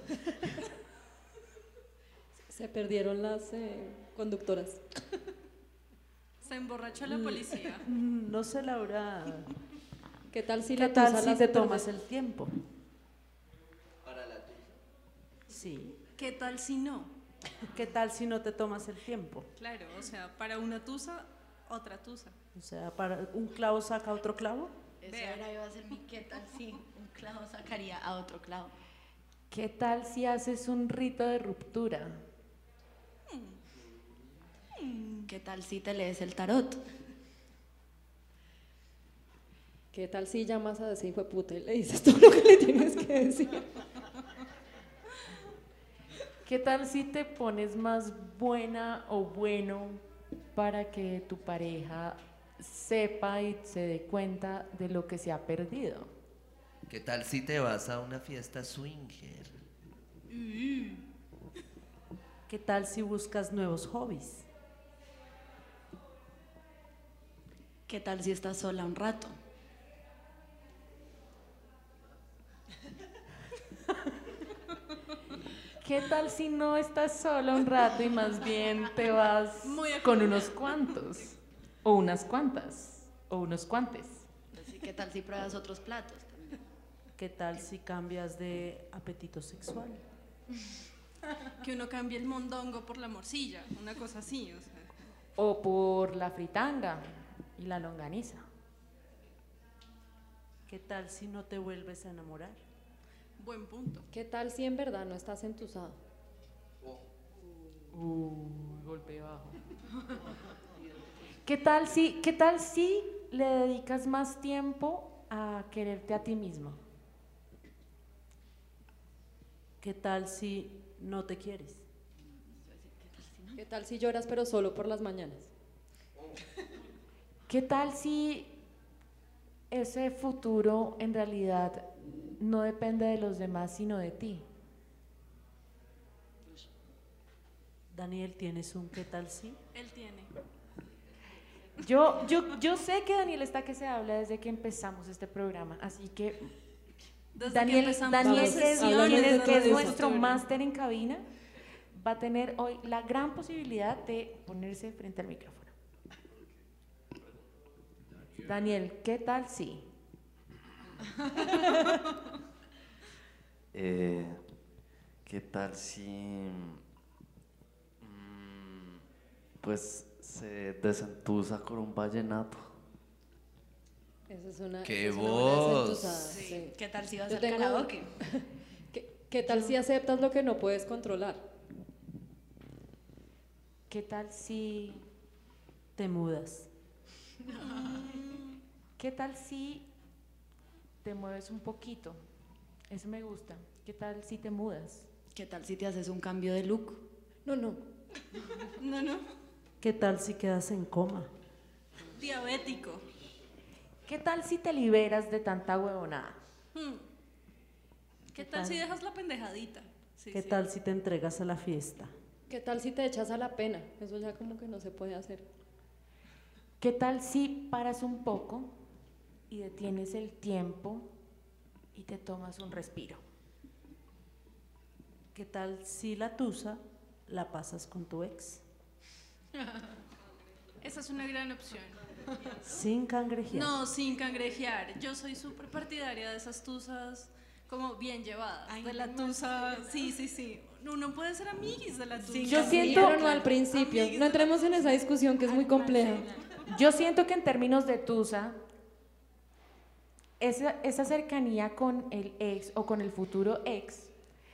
S7: Se perdieron las conductoras.
S4: Se emborrachó la policía.
S3: No sé, Laura.
S7: ¿Qué tal si
S3: ¿Qué
S7: la
S3: tal
S7: tusa
S3: si
S7: la
S3: te
S7: cerveza?
S3: tomas el tiempo?
S1: Para la tusa.
S3: Sí.
S4: ¿Qué tal si no?
S3: ¿Qué tal si no te tomas el tiempo?
S4: Claro, o sea, para una tusa, otra tusa.
S3: O sea, para un clavo saca otro clavo.
S6: Eso
S4: Vea.
S6: era, iba a ser mi qué tal si un clavo sacaría a otro clavo.
S2: ¿Qué tal si haces un rito de ruptura?
S6: ¿Qué tal si te lees el tarot?
S7: ¿Qué tal si llamas a ese hijo de puta y le dices todo lo que le tienes que decir?
S2: ¿Qué tal si te pones más buena o bueno para que tu pareja sepa y se dé cuenta de lo que se ha perdido?
S1: ¿Qué tal si te vas a una fiesta swinger?
S3: ¿Qué tal si buscas nuevos hobbies?
S6: ¿Qué tal si estás sola un rato?
S2: ¿Qué tal si no estás sola un rato y más bien te vas con unos cuantos? O unas cuantas, o unos cuantes.
S6: Así, ¿qué tal si pruebas otros platos también?
S3: ¿Qué tal si cambias de apetito sexual?
S4: Que uno cambie el mondongo por la morcilla, una cosa así, o sea.
S2: O por la fritanga y la longaniza.
S3: ¿Qué tal si no te vuelves a enamorar?
S4: Buen punto.
S7: ¿Qué tal si en verdad no estás entusado?
S2: Golpe bajo. ¿Qué tal si le dedicas más tiempo a quererte a ti mismo?
S3: ¿Qué tal si no te quieres?
S7: ¿Qué tal si lloras pero solo por las mañanas?
S2: ¿Qué tal si ese futuro en realidad no depende de los demás sino de ti?
S3: Daniel, ¿tienes un qué tal si?
S4: Él tiene.
S2: Yo sé que Daniel está que se habla desde que empezamos este programa, así que Daniel, que es nuestro máster en cabina, va a tener hoy la gran posibilidad de ponerse frente al micrófono. Daniel, ¿qué tal si?
S11: ¿Qué tal si pues se desentusa con un vallenato?
S7: Esa es una.
S1: ¡Qué
S7: es una
S1: voz!
S7: buena desentusada, sí.
S6: ¿Qué tal si vas
S7: Yo
S6: al
S7: tengo-
S6: karaoke?
S7: ¿Qué tal si aceptas lo que no puedes controlar?
S2: ¿Qué tal si
S3: Te mudas.
S2: ¿Qué tal si te mueves un poquito? Eso me gusta. ¿Qué tal si te mudas?
S6: ¿Qué tal si te haces un cambio de look?
S7: No, no.
S4: No.
S3: ¿Qué tal si quedas en coma?
S4: Diabético.
S2: ¿Qué tal si te liberas de tanta huevonada?
S4: ¿Qué tal si dejas la pendejadita? Sí,
S3: ¿Qué
S4: sí.
S3: tal si te entregas a la fiesta?
S7: ¿Qué tal si te echas a la pena? Eso ya como que no se puede hacer.
S2: ¿Qué tal si paras un poco y detienes el tiempo y te tomas un respiro?
S3: ¿Qué tal si la tusa la pasas con tu ex?
S4: Esa es una gran opción.
S3: Sin cangrejear.
S4: No, sin cangrejear. Yo soy súper partidaria de esas tusas como bien llevadas. De la tusa, sí. Uno puede ser amiguis de la tusa.
S2: Yo siento-
S7: Pero no al principio. No entremos en esa discusión que es muy compleja.
S2: Yo siento que en términos de tusa, esa cercanía con el ex o con el futuro ex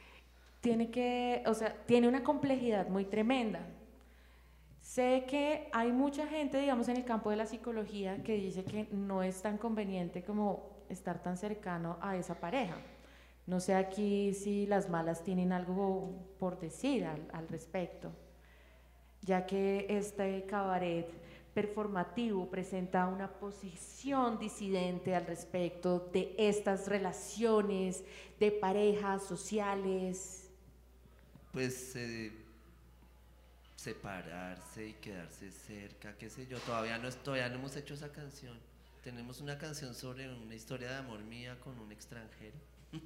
S2: tiene una complejidad muy tremenda. Sé que hay mucha gente, digamos, en el campo de la psicología que dice que no es tan conveniente como estar tan cercano a esa pareja. No sé aquí si las malas tienen algo por decir al respecto, ya que este cabaret performativo presenta una posición disidente al respecto de estas relaciones de parejas sociales.
S1: Pues separarse y quedarse cerca, qué sé yo, todavía no hemos hecho esa canción. Tenemos una canción sobre una historia de amor mía con un extranjero.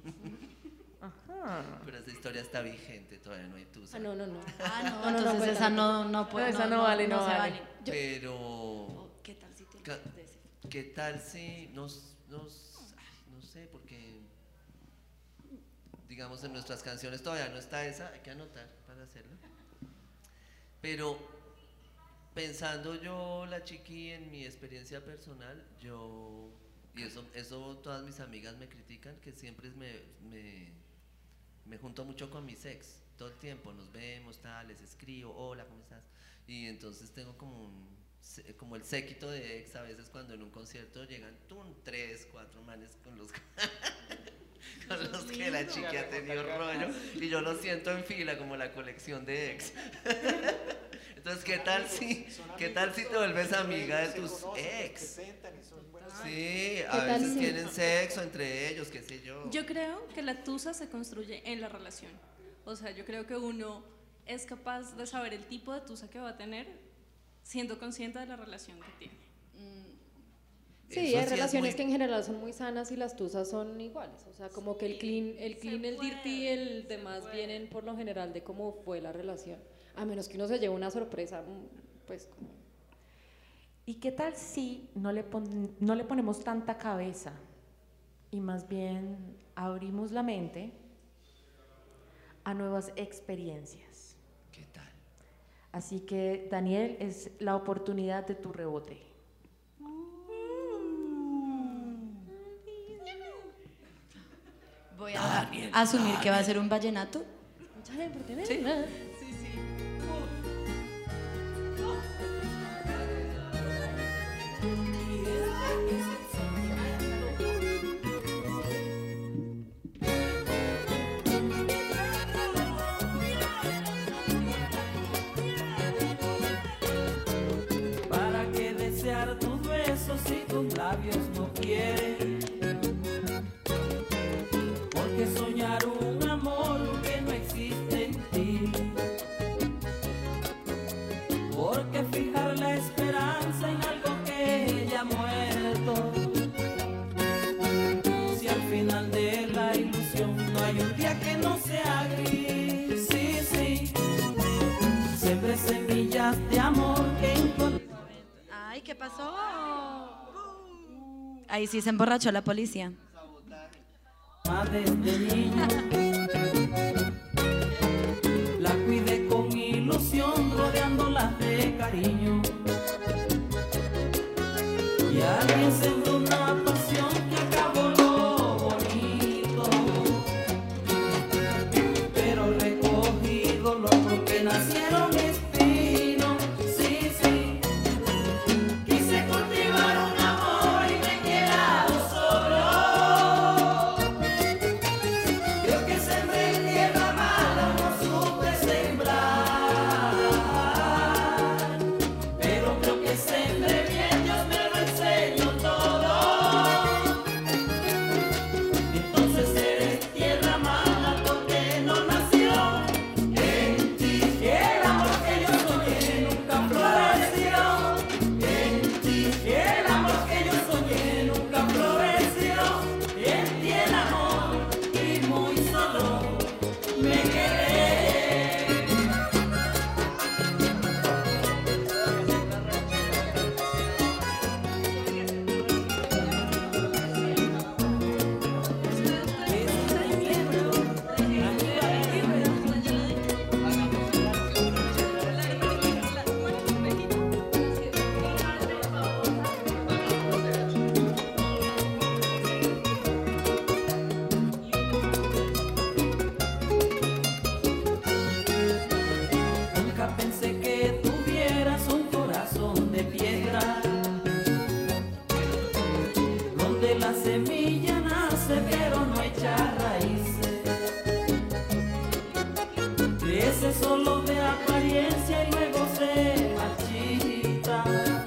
S2: Ajá.
S1: Pero esa historia está vigente, todavía no hay tusa.
S7: No.
S6: Entonces esa no puede.
S2: Esa no vale, no
S6: se
S2: vale.
S1: Pero
S6: ¿Qué tal si te
S1: Ca-
S6: olvidas de ese?
S1: ¿qué tal si no sé, porque digamos en nuestras canciones todavía no está esa, hay que anotar para hacerlo. Pero pensando yo, la chiqui, en mi experiencia personal, y eso todas mis amigas me critican, que siempre me junto mucho con mis ex, todo el tiempo, nos vemos, tal, les escribo, hola, ¿cómo estás? Y entonces tengo como el séquito de ex, a veces cuando en un concierto llegan 3, 4 manes con los con los que la chica ha tenido rollo, y yo lo siento en fila como la colección de ex. Entonces, ¿qué tal si te vuelves amiga de tus ex? Sí, a veces tienen sexo entre ellos, qué sé yo.
S4: Yo creo que la tusa se construye en la relación. O sea, yo creo que uno es capaz de saber el tipo de tusa que va a tener siendo consciente de la relación que tiene.
S12: Sí, hay relaciones que en general son muy sanas y las tusas son iguales. O sea, como que el clean, el dirty, el demás vienen por lo general de cómo fue la relación. A menos que uno se lleve una sorpresa, pues como...
S2: ¿Y qué tal si no le ponemos tanta cabeza y más bien abrimos la mente a nuevas experiencias?
S1: ¿Qué tal?
S2: Así que, Daniel, es la oportunidad de tu rebote.
S6: Voy a asumir que va a ser un vallenato.
S12: ¿Sí?
S10: ¿Para qué desear tus besos si tus labios no quieren? Porque soñar un amor que no existe en ti. Porque fijar la esperanza en algo que ya ha muerto. Si al final de la ilusión no hay un día que no sea gris. Sí, sí. Siempre semillas de amor que
S6: Ay, ¿qué pasó? Ahí sí se emborrachó la policía.
S10: Desde niño la cuidé con ilusión, rodeándola de cariño. Y alguien sembró una pasión que acabó lo bonito. Pero recogí dolor porque nacieron espinos. Sí, sí. Quise cultivar un amor y me he quedado solo. Creo que sembré en tierra mala, no supe sembrar. Pero creo que sembré bien, Dios me lo enseñó todo. Entonces eres tierra mala porque no nació en ti. El amor que yo soñé nunca floreció en ti. El amor que yo soñé nunca floreció en ti. El amor y muy solo me quedé. Nunca pensé que tuvieras un corazón de piedra, donde la semilla nace pero no echa raíces. Crece solo de apariencia y luego se marchita.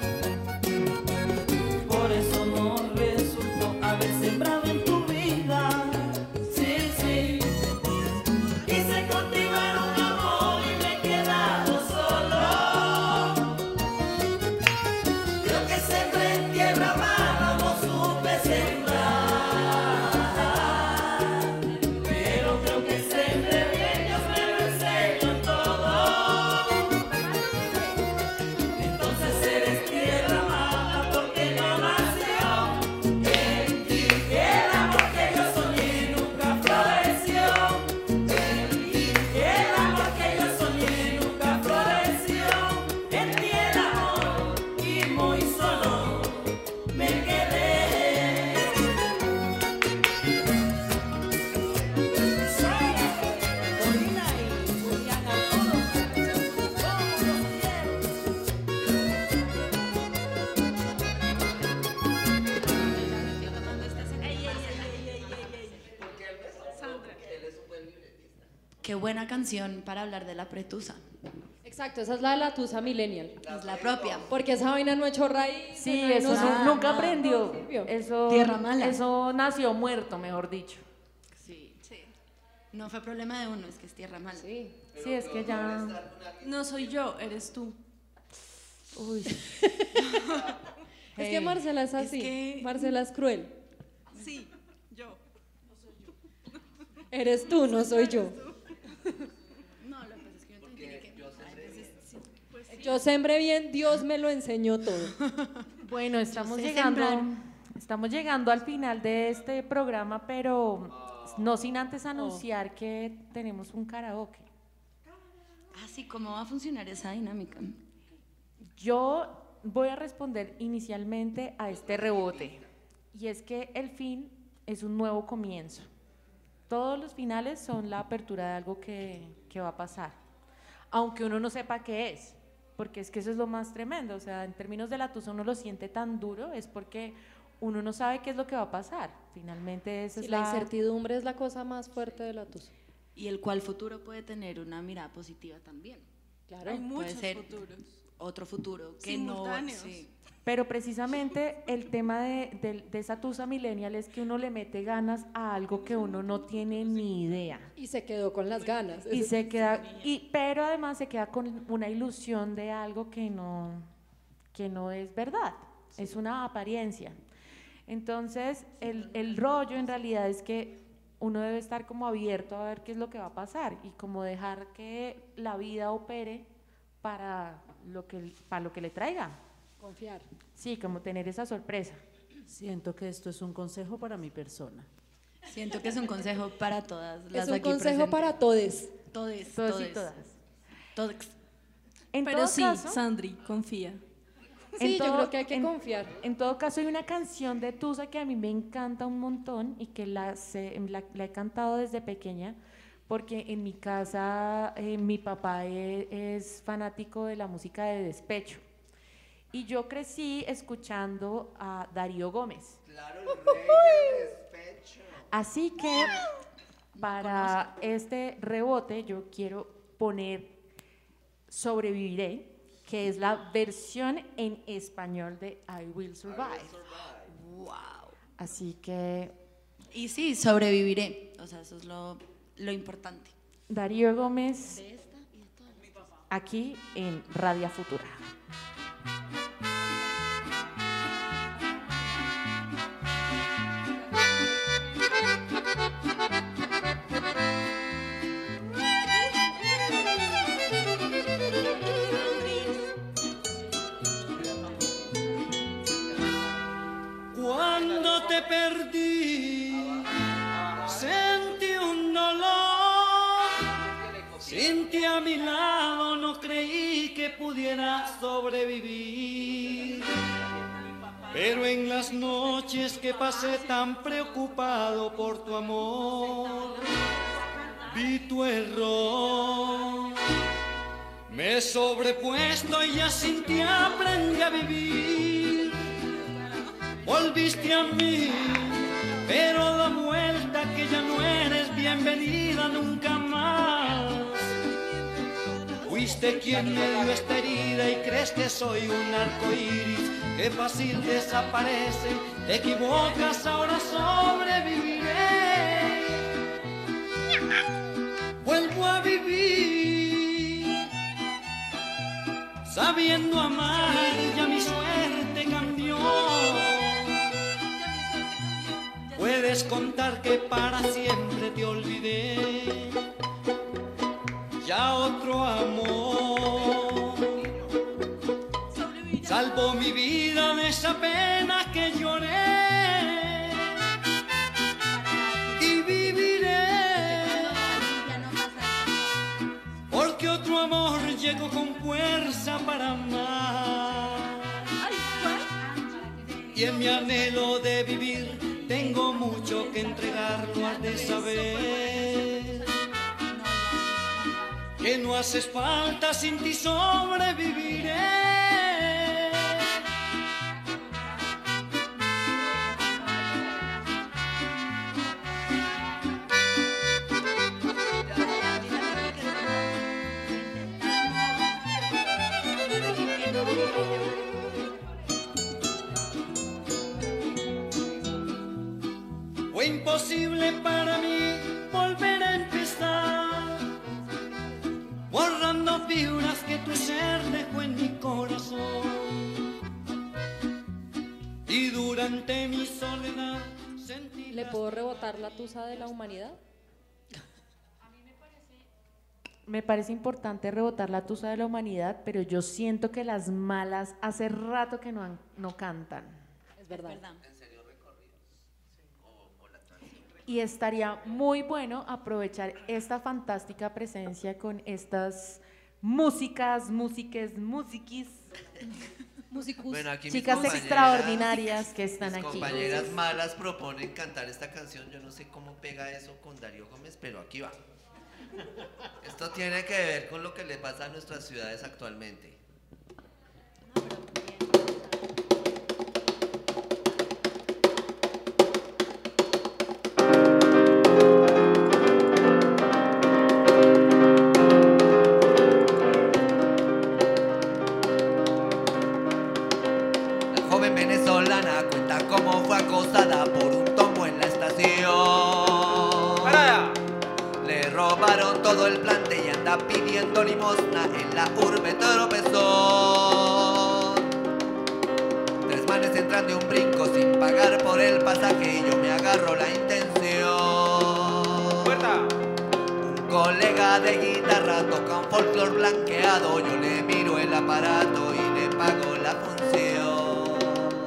S10: Por eso no resultó haber sembrado en tu vida. Sí, sí. Quise cultivar un amor y me he quedado solo. Creo que sembré en tierra mala, no supe sembrar. Pero creo que sembré bien, Dios me lo enseñó todo.
S6: buena canción para hablar de la pretusa.
S12: Exacto, esa es la de la tusa millennial.
S6: Es la propia.
S12: Porque esa vaina no echó raíz.
S2: Sí,
S12: no
S2: eso
S12: nada,
S2: nunca
S12: nada.
S2: aprendió. Eso,
S6: Tierra mala.
S2: Eso nació muerto, mejor dicho.
S6: Sí. No fue problema de uno, es que es tierra mala.
S12: Sí,
S2: es que ya...
S4: No soy yo, eres tú.
S2: Uy.
S12: Es que Marcela es así. Marcela es cruel.
S4: Sí, yo.
S12: Eres tú, no soy yo.
S6: No, lo que pasa es que uno tiene que...
S4: Pues sí.
S12: Yo sembré bien, Dios me lo enseñó todo.
S2: Bueno, estamos
S6: sé
S2: llegando al final de este programa, pero no sin antes anunciar que tenemos un karaoke.
S6: Así, ¿cómo va a funcionar esa dinámica?
S2: Yo voy a responder inicialmente a este rebote, y es que el fin es un nuevo comienzo. Todos los finales son la apertura de algo que va a pasar, aunque uno no sepa qué es, porque es que eso es lo más tremendo. O sea, en términos de la tusa uno lo siente tan duro, es porque uno no sabe qué es lo que va a pasar. Finalmente esa es
S12: La incertidumbre es la cosa más fuerte de la tusa.
S6: Y el cual futuro puede tener una mirada positiva también.
S12: Claro.
S4: Hay
S6: Puede
S4: muchos
S6: ser
S4: futuros.
S6: otro futuro que
S4: Simultáneos.
S6: no... Sí.
S2: Pero precisamente el tema de esa tusa millennial es que uno le mete ganas a algo que uno no tiene ni idea.
S12: Y se quedó con las ganas.
S2: Y se queda, pero además se queda con una ilusión de algo que no es verdad, es una apariencia. Entonces, el rollo en realidad es que uno debe estar como abierto a ver qué es lo que va a pasar y como dejar que la vida opere para lo que le traiga.
S12: Confiar.
S2: Sí, como tener esa sorpresa.
S3: Siento que esto es un consejo para mi persona.
S6: Siento que es un consejo para todas las
S12: Es un
S6: aquí
S12: consejo
S6: presentes.
S12: para todes.
S6: Todes,
S2: Todos
S6: todes.
S2: y todas.
S6: Todes.
S2: En
S4: Pero
S2: todo
S4: sí,
S2: caso,
S4: Sandri, confía.
S12: Sí, yo creo que hay que confiar.
S2: En todo caso, hay una canción de Tusa que a mí me encanta un montón y que la he cantado desde pequeña, porque en mi casa mi papá es fanático de la música de despecho. Y yo crecí escuchando a Darío Gómez.
S1: Claro, el rey del despecho.
S2: Así que para este rebote yo quiero poner Sobreviviré, que es la versión en español de I Will Survive.
S6: Wow.
S2: Así que
S6: Y sí, sobreviviré. O sea, eso es lo importante.
S2: Darío Gómez
S6: De esta y de todas.
S2: aquí en Radio Futura.
S9: Cuando te perdí, sentí un dolor. Sin ti a mi lado no creí que pudiera sobrevivir. Pero en las noches que pasé tan preocupado por tu amor, vi tu error. Me he sobrepuesto y ya sin ti aprendí a vivir. Volviste a mí, pero da vuelta que ya no eres bienvenida nunca más. Fuiste quien me dio esta herida y crees que soy un arco iris que fácil desaparece. Te equivocas, ahora sobreviviré. Vuelvo a vivir, sabiendo amar, ya mi suerte cambió. Puedes contar que para siempre te olvidé. Ya otro amor salvó mi vida de esa pena que lloré. Y viviré porque otro amor llegó con fuerza para amar. Y en mi anhelo de vivir tengo mucho que entregar, lo has de saber. Que no haces falta, sin ti sobreviviré. gravíuras que tu ser dejó en mi corazón. Y durante mi soledad sentí...
S12: ¿Le puedo rebotar la tusa de la humanidad?
S2: Me parece importante rebotar la tusa de la humanidad, pero yo siento que las malas hace rato que no cantan.
S12: Es verdad.
S2: Y estaría muy bueno aprovechar esta fantástica presencia con estas músicas, musiquis,
S1: Bueno, aquí mis
S2: chicas
S1: compañeras-
S2: extraordinarias que están
S1: mis
S2: aquí.
S1: compañeras malas proponen cantar esta canción. Yo no sé cómo pega eso con Darío Gómez, pero aquí va. Esto tiene que ver con lo que le pasa a nuestras ciudades actualmente. La joven venezolana cuenta cómo fue acosada por un tombo en la estación. Le robaron todo el plante y anda pidiendo limosna en la urbe tropezón. Tres manes entran de un brinco sin pagar por el pasaje y yo me agarro la intención. Un colega de guitarra toca un folclor blanqueado, yo le miro el aparato y le pago la función.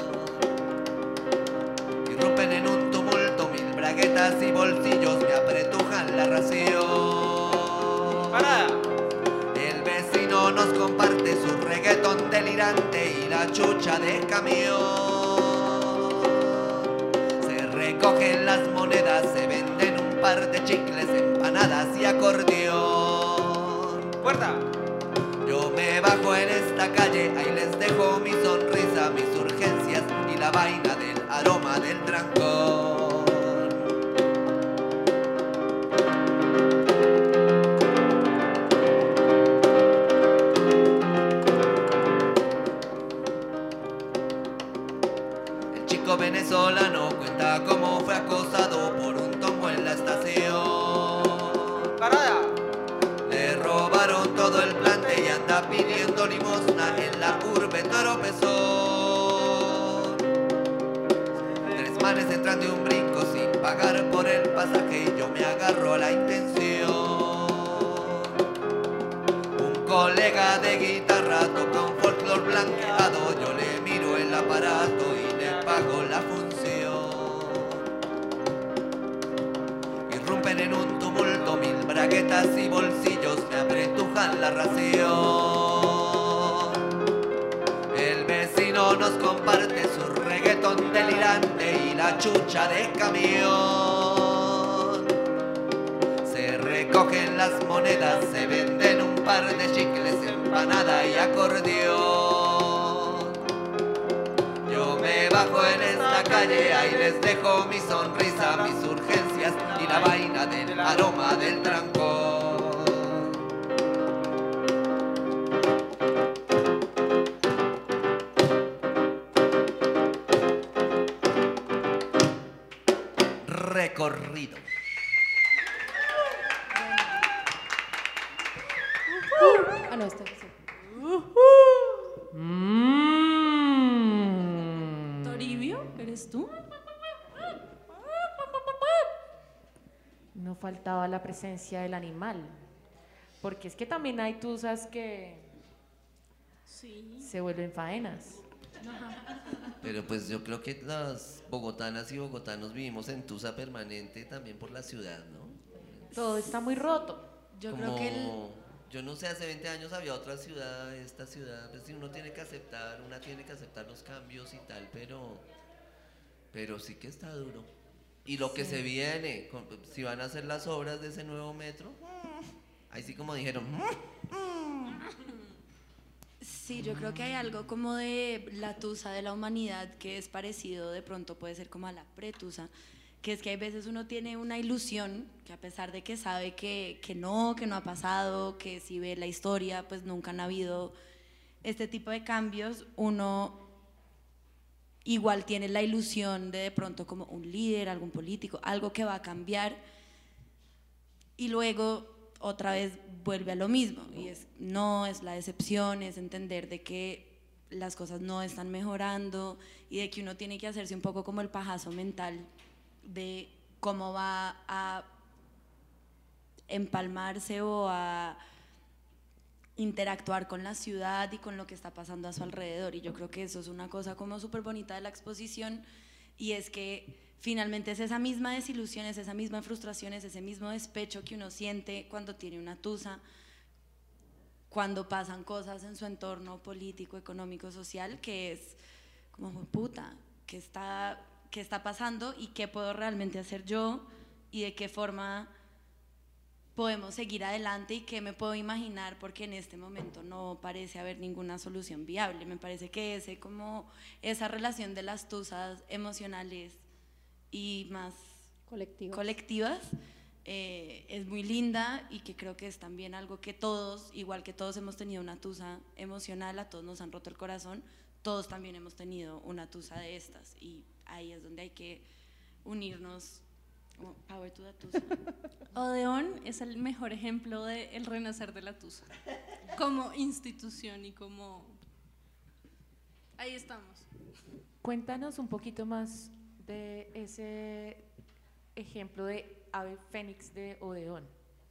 S1: Irrumpen en un tumulto mil braguetas y bolsillos, me apretujan la ración. El vecino nos comparte su reggaetón delirante y la chucha de camión. Se recogen las monedas, se venden un par de chicles, empanadas y acordeón. Yo me bajo en esta calle, ahí les dejo mi sonrisa, mis urgencias y la vaina del aroma del trancón. El chico venezolano cuenta cómo fue acosado por un tombo en la estación. Le robaron todo el plante y anda pidiendo limosna en la urbe tropezón. Tres manes entran de un brinco sin pagar por el pasaje y yo me agarro a la intención. Un colega de guitarra toca un folclor blanqueado, yo le miro el aparato y le pago la función. Irrumpen en un tumulto mil braguetas y bolsillos, me apretujan la ración. El vecino nos comparte su reggaetón delirante y la chucha de camión. Se recogen las monedas, se venden un par de chicles, empanada y acordeón. Yo me bajo en esta calle, ahí les dejo mi sonrisa, mis urgencias y la vaina del aroma del trancón. Recorrido.
S12: Ah, no, está. Sí.
S6: ¿Toribio? ¿Eres tú?
S2: No faltaba la presencia del animal, porque es que también hay tusas que se vuelven faenas.
S1: Pero pues yo creo que las bogotanas y bogotanos vivimos en tusa permanente también por la ciudad, ¿no?
S2: Todo está muy roto.
S6: Yo
S1: Como,
S6: creo que
S1: yo no sé, hace 20 años había otra ciudad, esta ciudad, pues sí, una tiene que aceptar los cambios y tal, pero sí que está duro. Y lo que se viene, si van a hacer las obras de ese nuevo metro, ahí sí como dijeron.
S6: Sí, yo creo que hay algo como de la tusa de la humanidad que es parecido, de pronto puede ser como a la pretusa, que es que hay veces uno tiene una ilusión que a pesar de que sabe que no ha pasado, que si ve la historia pues nunca han habido este tipo de cambios, uno igual tiene la ilusión de pronto como un líder, algún político, algo que va a cambiar y luego otra vez vuelve a lo mismo, y no es la decepción, es entender de que las cosas no están mejorando y de que uno tiene que hacerse un poco como el pajazo mental de cómo va a empalmarse o a interactuar con la ciudad y con lo que está pasando a su alrededor. Y yo creo que eso es una cosa como súper bonita de la exposición, y es que finalmente es esa misma desilusión, es esa misma frustración, es ese mismo despecho que uno siente cuando tiene una tusa, cuando pasan cosas en su entorno político, económico, social, que es como, puta, ¿qué está pasando y qué puedo realmente hacer yo y de qué forma podemos seguir adelante y qué me puedo imaginar, porque en este momento no parece haber ninguna solución viable? Me parece que esa relación de las tusas emocionales y más colectivas es muy linda, y que creo que es también algo que todos, igual que todos hemos tenido una tusa emocional, a todos nos han roto el corazón, todos también hemos tenido una tusa de estas, y ahí es donde hay que unirnos. Power to the tusa.
S4: Odeón es el mejor ejemplo del renacer de la tusa, como institución y como... Ahí estamos.
S2: Cuéntanos un poquito más de ese ejemplo de ave fénix de Odeón.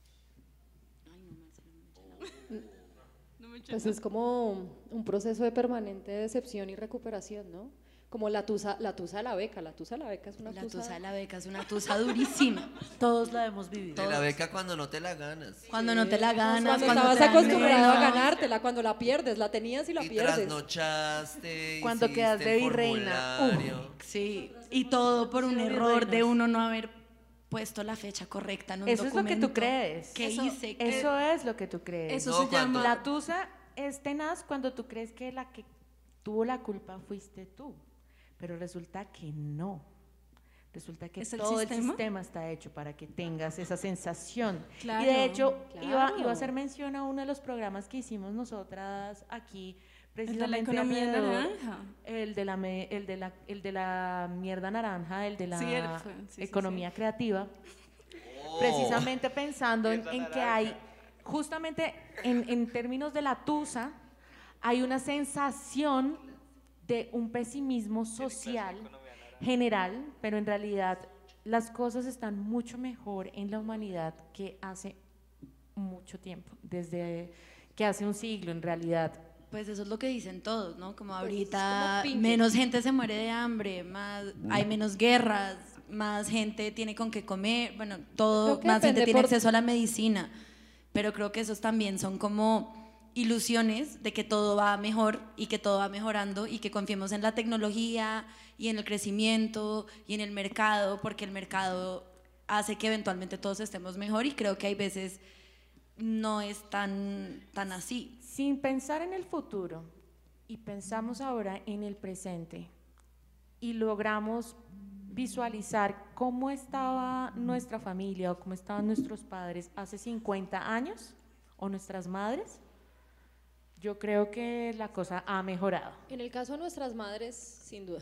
S12: Pues es como un proceso de permanente decepción y recuperación, ¿no? Como la tusa de la beca. La tusa de la beca es una tusa.
S6: La tusa de la beca es una tusa durísima.
S3: Todos la hemos vivido.
S1: De la beca cuando no te la ganas.
S6: Cuando no te la ganas.
S12: Cuando estabas acostumbrado a ganártela, cuando la pierdes, la tenías y la pierdes.
S1: Trasnochaste.
S2: Cuando quedas de virreina.
S6: Sí, y todo por un error de uno no haber puesto la fecha correcta en un
S2: eso
S6: documento.
S2: Es lo que tú crees.
S6: ¿Qué hice?
S2: Eso es lo que tú crees.
S4: Eso se llama...
S2: La tusa es tenaz cuando tú crees que la que tuvo la culpa fuiste tú, pero resulta que no. Resulta que todo el sistema está hecho para que tengas esa sensación.
S4: Claro,
S2: y de hecho,
S12: claro.
S2: iba a hacer mención a uno de los programas que hicimos nosotras aquí, precisamente
S4: el de la economía naranja.
S2: El de la mierda naranja, el de la economía creativa, precisamente pensando en que hay, justamente en términos de la tusa, hay una sensación de un pesimismo social general, pero en realidad las cosas están mucho mejor en la humanidad que hace mucho tiempo, desde que hace un siglo en realidad.
S6: Pues eso es lo que dicen todos, ¿no? Como
S12: Pues
S6: ahorita
S12: es como
S6: menos gente se muere de hambre, hay menos guerras, más gente tiene con qué comer, bueno, todo, más gente tiene acceso a la medicina, pero creo que esos también son como ilusiones de que todo va mejor y que todo va mejorando y que confiemos en la tecnología y en el crecimiento y en el mercado, porque el mercado hace que eventualmente todos estemos mejor, y creo que hay veces no es tan así.
S2: Sin pensar en el futuro y pensamos ahora en el presente y logramos visualizar cómo estaba nuestra familia o cómo estaban nuestros padres hace 50 años o nuestras madres, yo creo que la cosa ha mejorado.
S12: En el caso de nuestras madres, sin duda.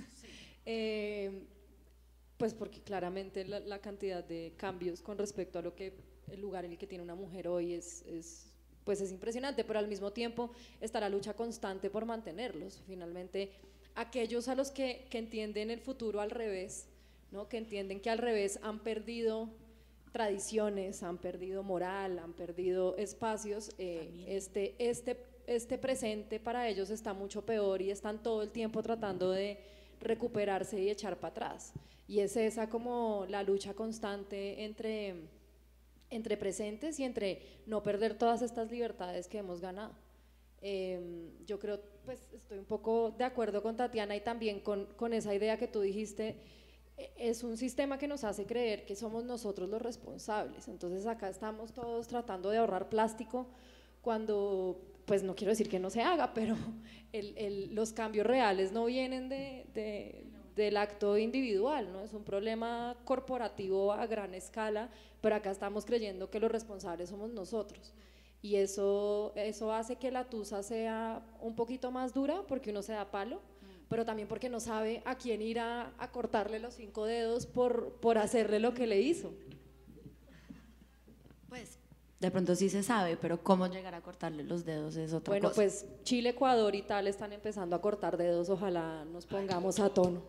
S12: Pues porque claramente la cantidad de cambios con respecto a lo que el lugar en el que tiene una mujer hoy pues es impresionante, pero al mismo tiempo está la lucha constante por mantenerlos. Finalmente, aquellos a los que entienden el futuro al revés, ¿no? Que entienden que al revés han perdido tradiciones, han perdido moral, han perdido espacios, este presente para ellos está mucho peor y están todo el tiempo tratando de recuperarse y echar para atrás. Y es esa como la lucha constante entre presentes y entre no perder todas estas libertades que hemos ganado. Yo creo, pues estoy un poco de acuerdo con Tatiana y también con esa idea que tú dijiste. Es un sistema que nos hace creer que somos nosotros los responsables. Entonces acá estamos todos tratando de ahorrar plástico cuando, pues no quiero decir que no se haga, pero los cambios reales no vienen del acto individual, ¿no? Es un problema corporativo a gran escala, pero acá estamos creyendo que los responsables somos nosotros. Y eso hace que la tusa sea un poquito más dura porque uno se da palo, pero también porque no sabe a quién ir a cortarle los 5 dedos por hacerle lo que le hizo.
S6: Pues De pronto sí se sabe, pero cómo llegar a cortarle los dedos es otra
S12: Bueno,
S6: cosa.
S12: pues Chile, Ecuador y tal están empezando a cortar dedos, ojalá nos pongamos a tono.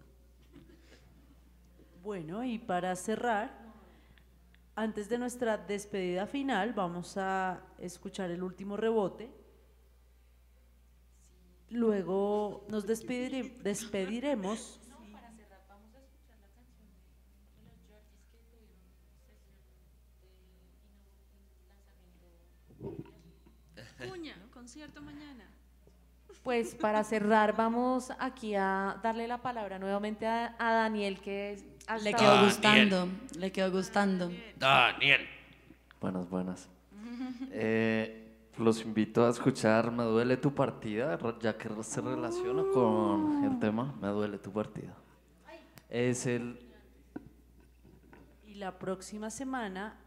S3: Bueno, y para cerrar, antes de nuestra despedida final, vamos a escuchar el último rebote. Luego nos despediremos.
S4: Cuña, concierto mañana.
S2: Pues para cerrar vamos aquí a darle la palabra nuevamente a Daniel, que es
S6: Le quedó gustando, le quedó gustando.
S1: Daniel.
S11: Buenas. Los invito a escuchar Me duele tu partida, ya que se relaciona con el tema Me duele tu partida. Es el...
S3: Y la próxima semana,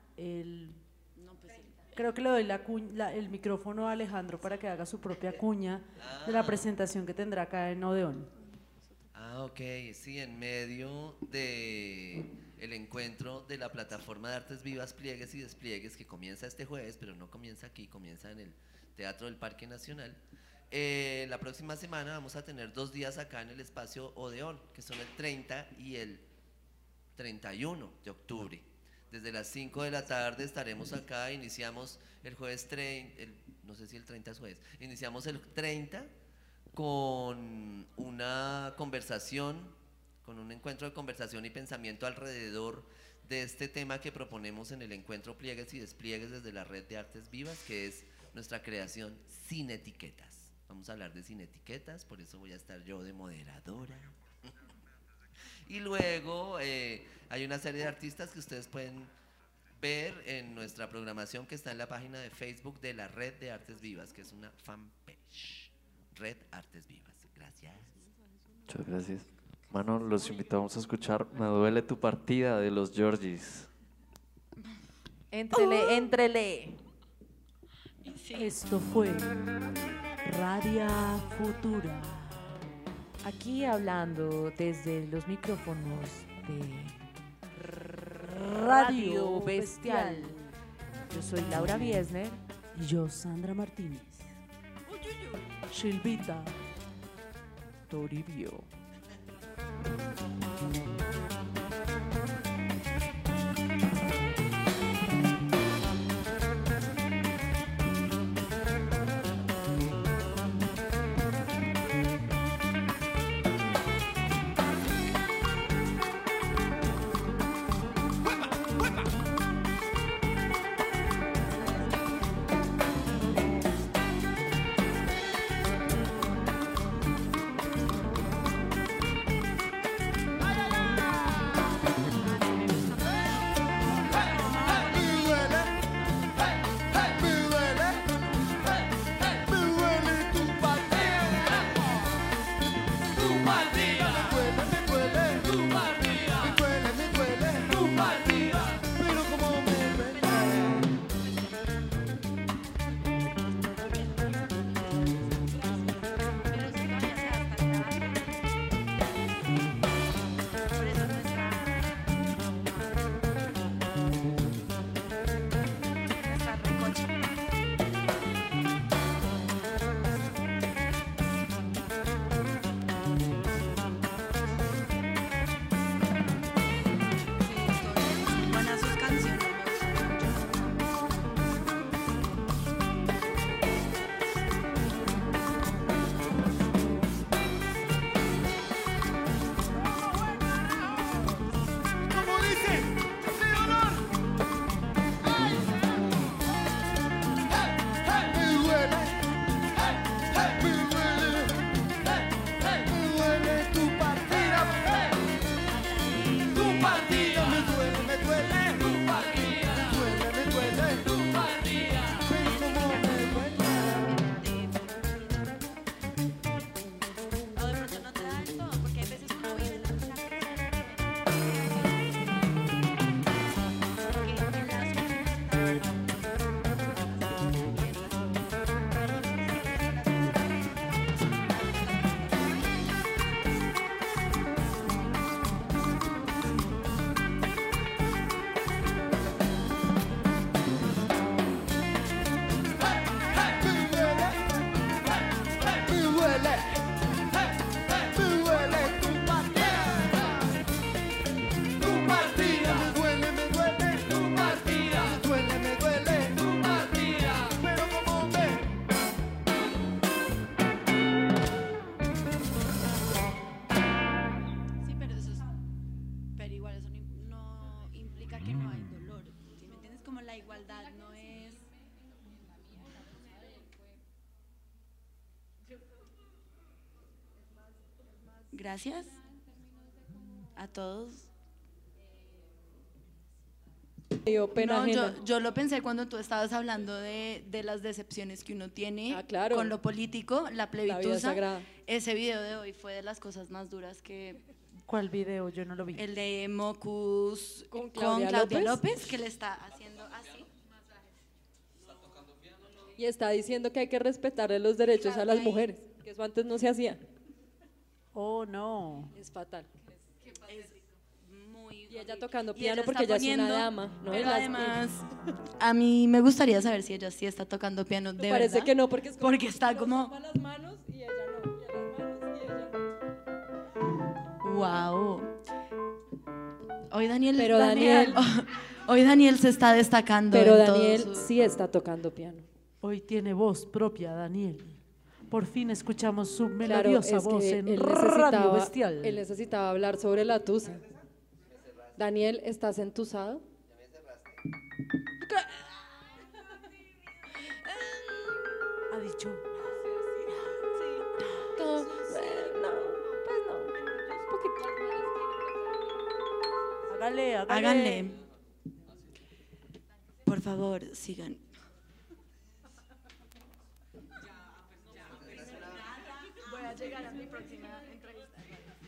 S3: creo que le doy el micrófono a Alejandro para que haga su propia cuña de la presentación que tendrá acá en Odeón.
S1: Ah, ok, sí, en medio de el encuentro de la plataforma de artes vivas, pliegues y despliegues que comienza este jueves, pero no comienza aquí, comienza en el Teatro del Parque Nacional. La próxima semana vamos a tener 2 días acá en el espacio Odeón, que son el 30 y el 31 de octubre. Desde las 5 de la tarde estaremos acá, iniciamos el jueves 30, no sé si el 30 es jueves, iniciamos el 30 con una conversación, con un encuentro de conversación y pensamiento alrededor de este tema que proponemos en el encuentro Pliegues y Despliegues desde la Red de Artes Vivas, que es nuestra creación sin etiquetas. Vamos a hablar de sin etiquetas, por eso voy a estar yo de moderadora. Y luego hay una serie de artistas que ustedes pueden ver en nuestra programación que está en la página de Facebook de la Red de Artes Vivas, que es una fanpage. Red Artes Vivas. Gracias.
S11: Muchas gracias. Bueno, los invitamos a escuchar Me duele tu partida de los Georgies.
S2: Entrele.
S3: Esto fue Radia Futura.
S2: Aquí hablando desde los micrófonos de Radio Bestial. Yo soy Laura Biesner.
S3: Y yo, Sandra Martínez. Silvita
S2: Toribio.
S6: Gracias a todos.
S12: Me dio pena
S6: No,
S12: ajena.
S6: yo lo pensé cuando tú estabas hablando de las decepciones que uno tiene
S12: claro.
S6: con lo político, la
S12: La vida
S6: plebitusa.
S12: sagrada.
S6: Ese video de hoy fue de las cosas más duras que...
S3: ¿Cuál video? Yo no lo vi.
S6: El de Mocus con
S12: Claudia
S6: Claudia
S12: López.
S6: López, que le está haciendo así.
S12: Y está diciendo que hay que respetarle los derechos a las mujeres, que eso antes no se hacía.
S3: Oh, no.
S12: Es fatal.
S6: Muy
S12: Y ella tocando
S6: Y
S12: piano
S6: ella
S12: porque
S6: está
S12: ella es una
S6: poniendo-
S12: dama, ¿no?
S6: Pero
S12: Las-
S6: además, a mí me gustaría saber si ella sí está tocando piano de
S12: parece
S6: verdad.
S12: que no, porque es como
S6: Porque está como...
S12: toma las manos y ella no, y las manos y ella no.
S6: Wow. Hoy Daniel,
S12: Pero Daniel-
S6: hoy Daniel se está destacando.
S12: Pero
S6: en todo
S12: Daniel
S6: su-
S12: sí está tocando piano.
S3: Hoy tiene voz propia, Daniel. Por fin escuchamos su
S12: Claro,
S3: melodiosa
S12: es
S3: voz
S12: que
S3: en
S12: él
S3: Radio Bestial.
S12: Él necesitaba hablar sobre la tusa. Daniel, ¿estás entusado?
S3: Ha dicho.
S12: No, pues no, un poquito.
S3: Hágale.
S6: Háganle. Por favor, sigan. Voy a llegar a mi próxima entrevista.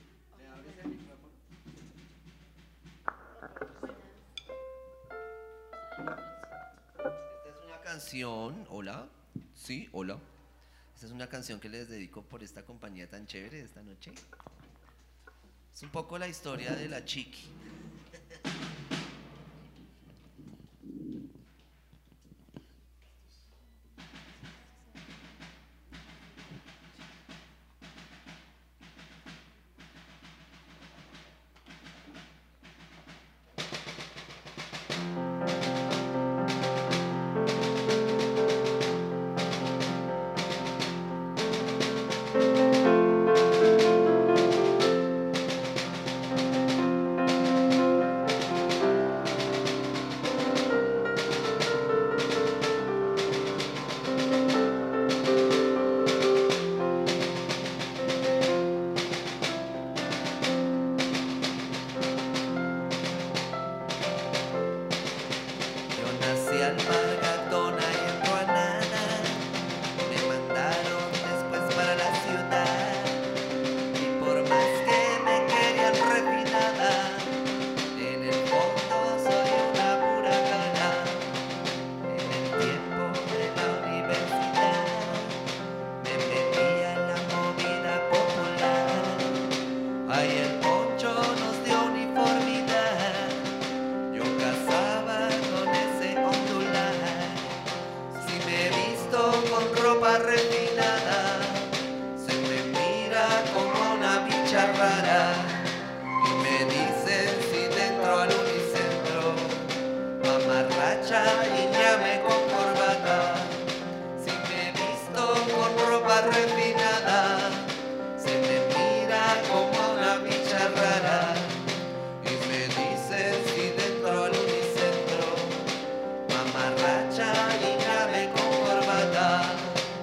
S1: Esta es una canción, hola, sí, hola. Esta es una canción que les dedico por esta compañía tan chévere de esta noche. Es un poco la historia de la Chiqui. Yo nací alpargatona y enruanada. Me mandaron después para la ciudad. Y por más que me querían refinada, en el fondo soy una pura cara. En el tiempo de la universidad me metí a la movida popular. Ahí el poncho nos dio uniformidad. Yo cazaba con ese ondular. Si me he visto con ropa refinada, se me mira como una bicha rara. Y me dicen si dentro al unicentro, mamarracha y llame con corbata. Si me he visto con ropa refinada, se me mira como una bicha rara. Y me dicen si dentro al unicentro, mamarracha y llame con corbata.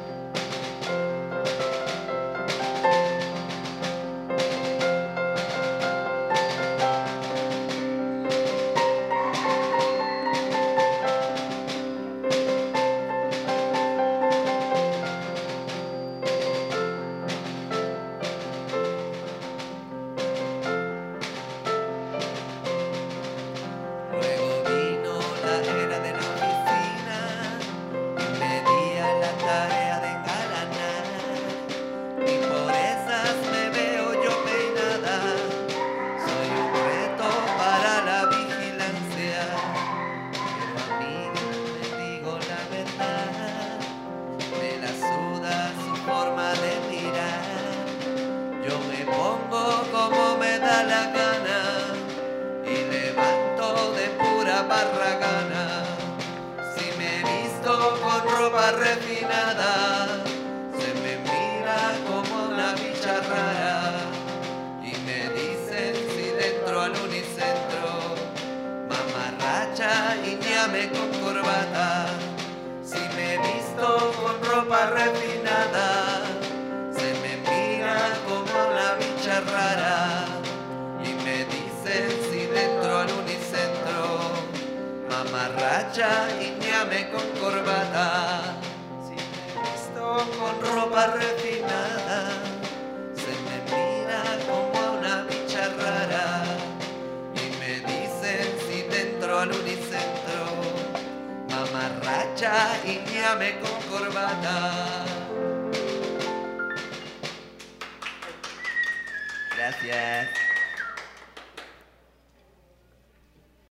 S1: Luego vino la era de la oficina y me di a la tarea de engalanar. Y por esas me veo yo peinada. Soy un reto para la vigilancia. Pero a mí me digo la verdad, me la suda su forma de mirar. Yo me pongo como me da la gana y levanto de pura barragana. Si me he visto con ropa refinada, se me mira como una bicha rara. Y me dicen si dentro al unicentro, mamarracha y ñame con corbata. Si me he visto con ropa refinada, se me mira como una bicha rara. llame con corbata. Gracias.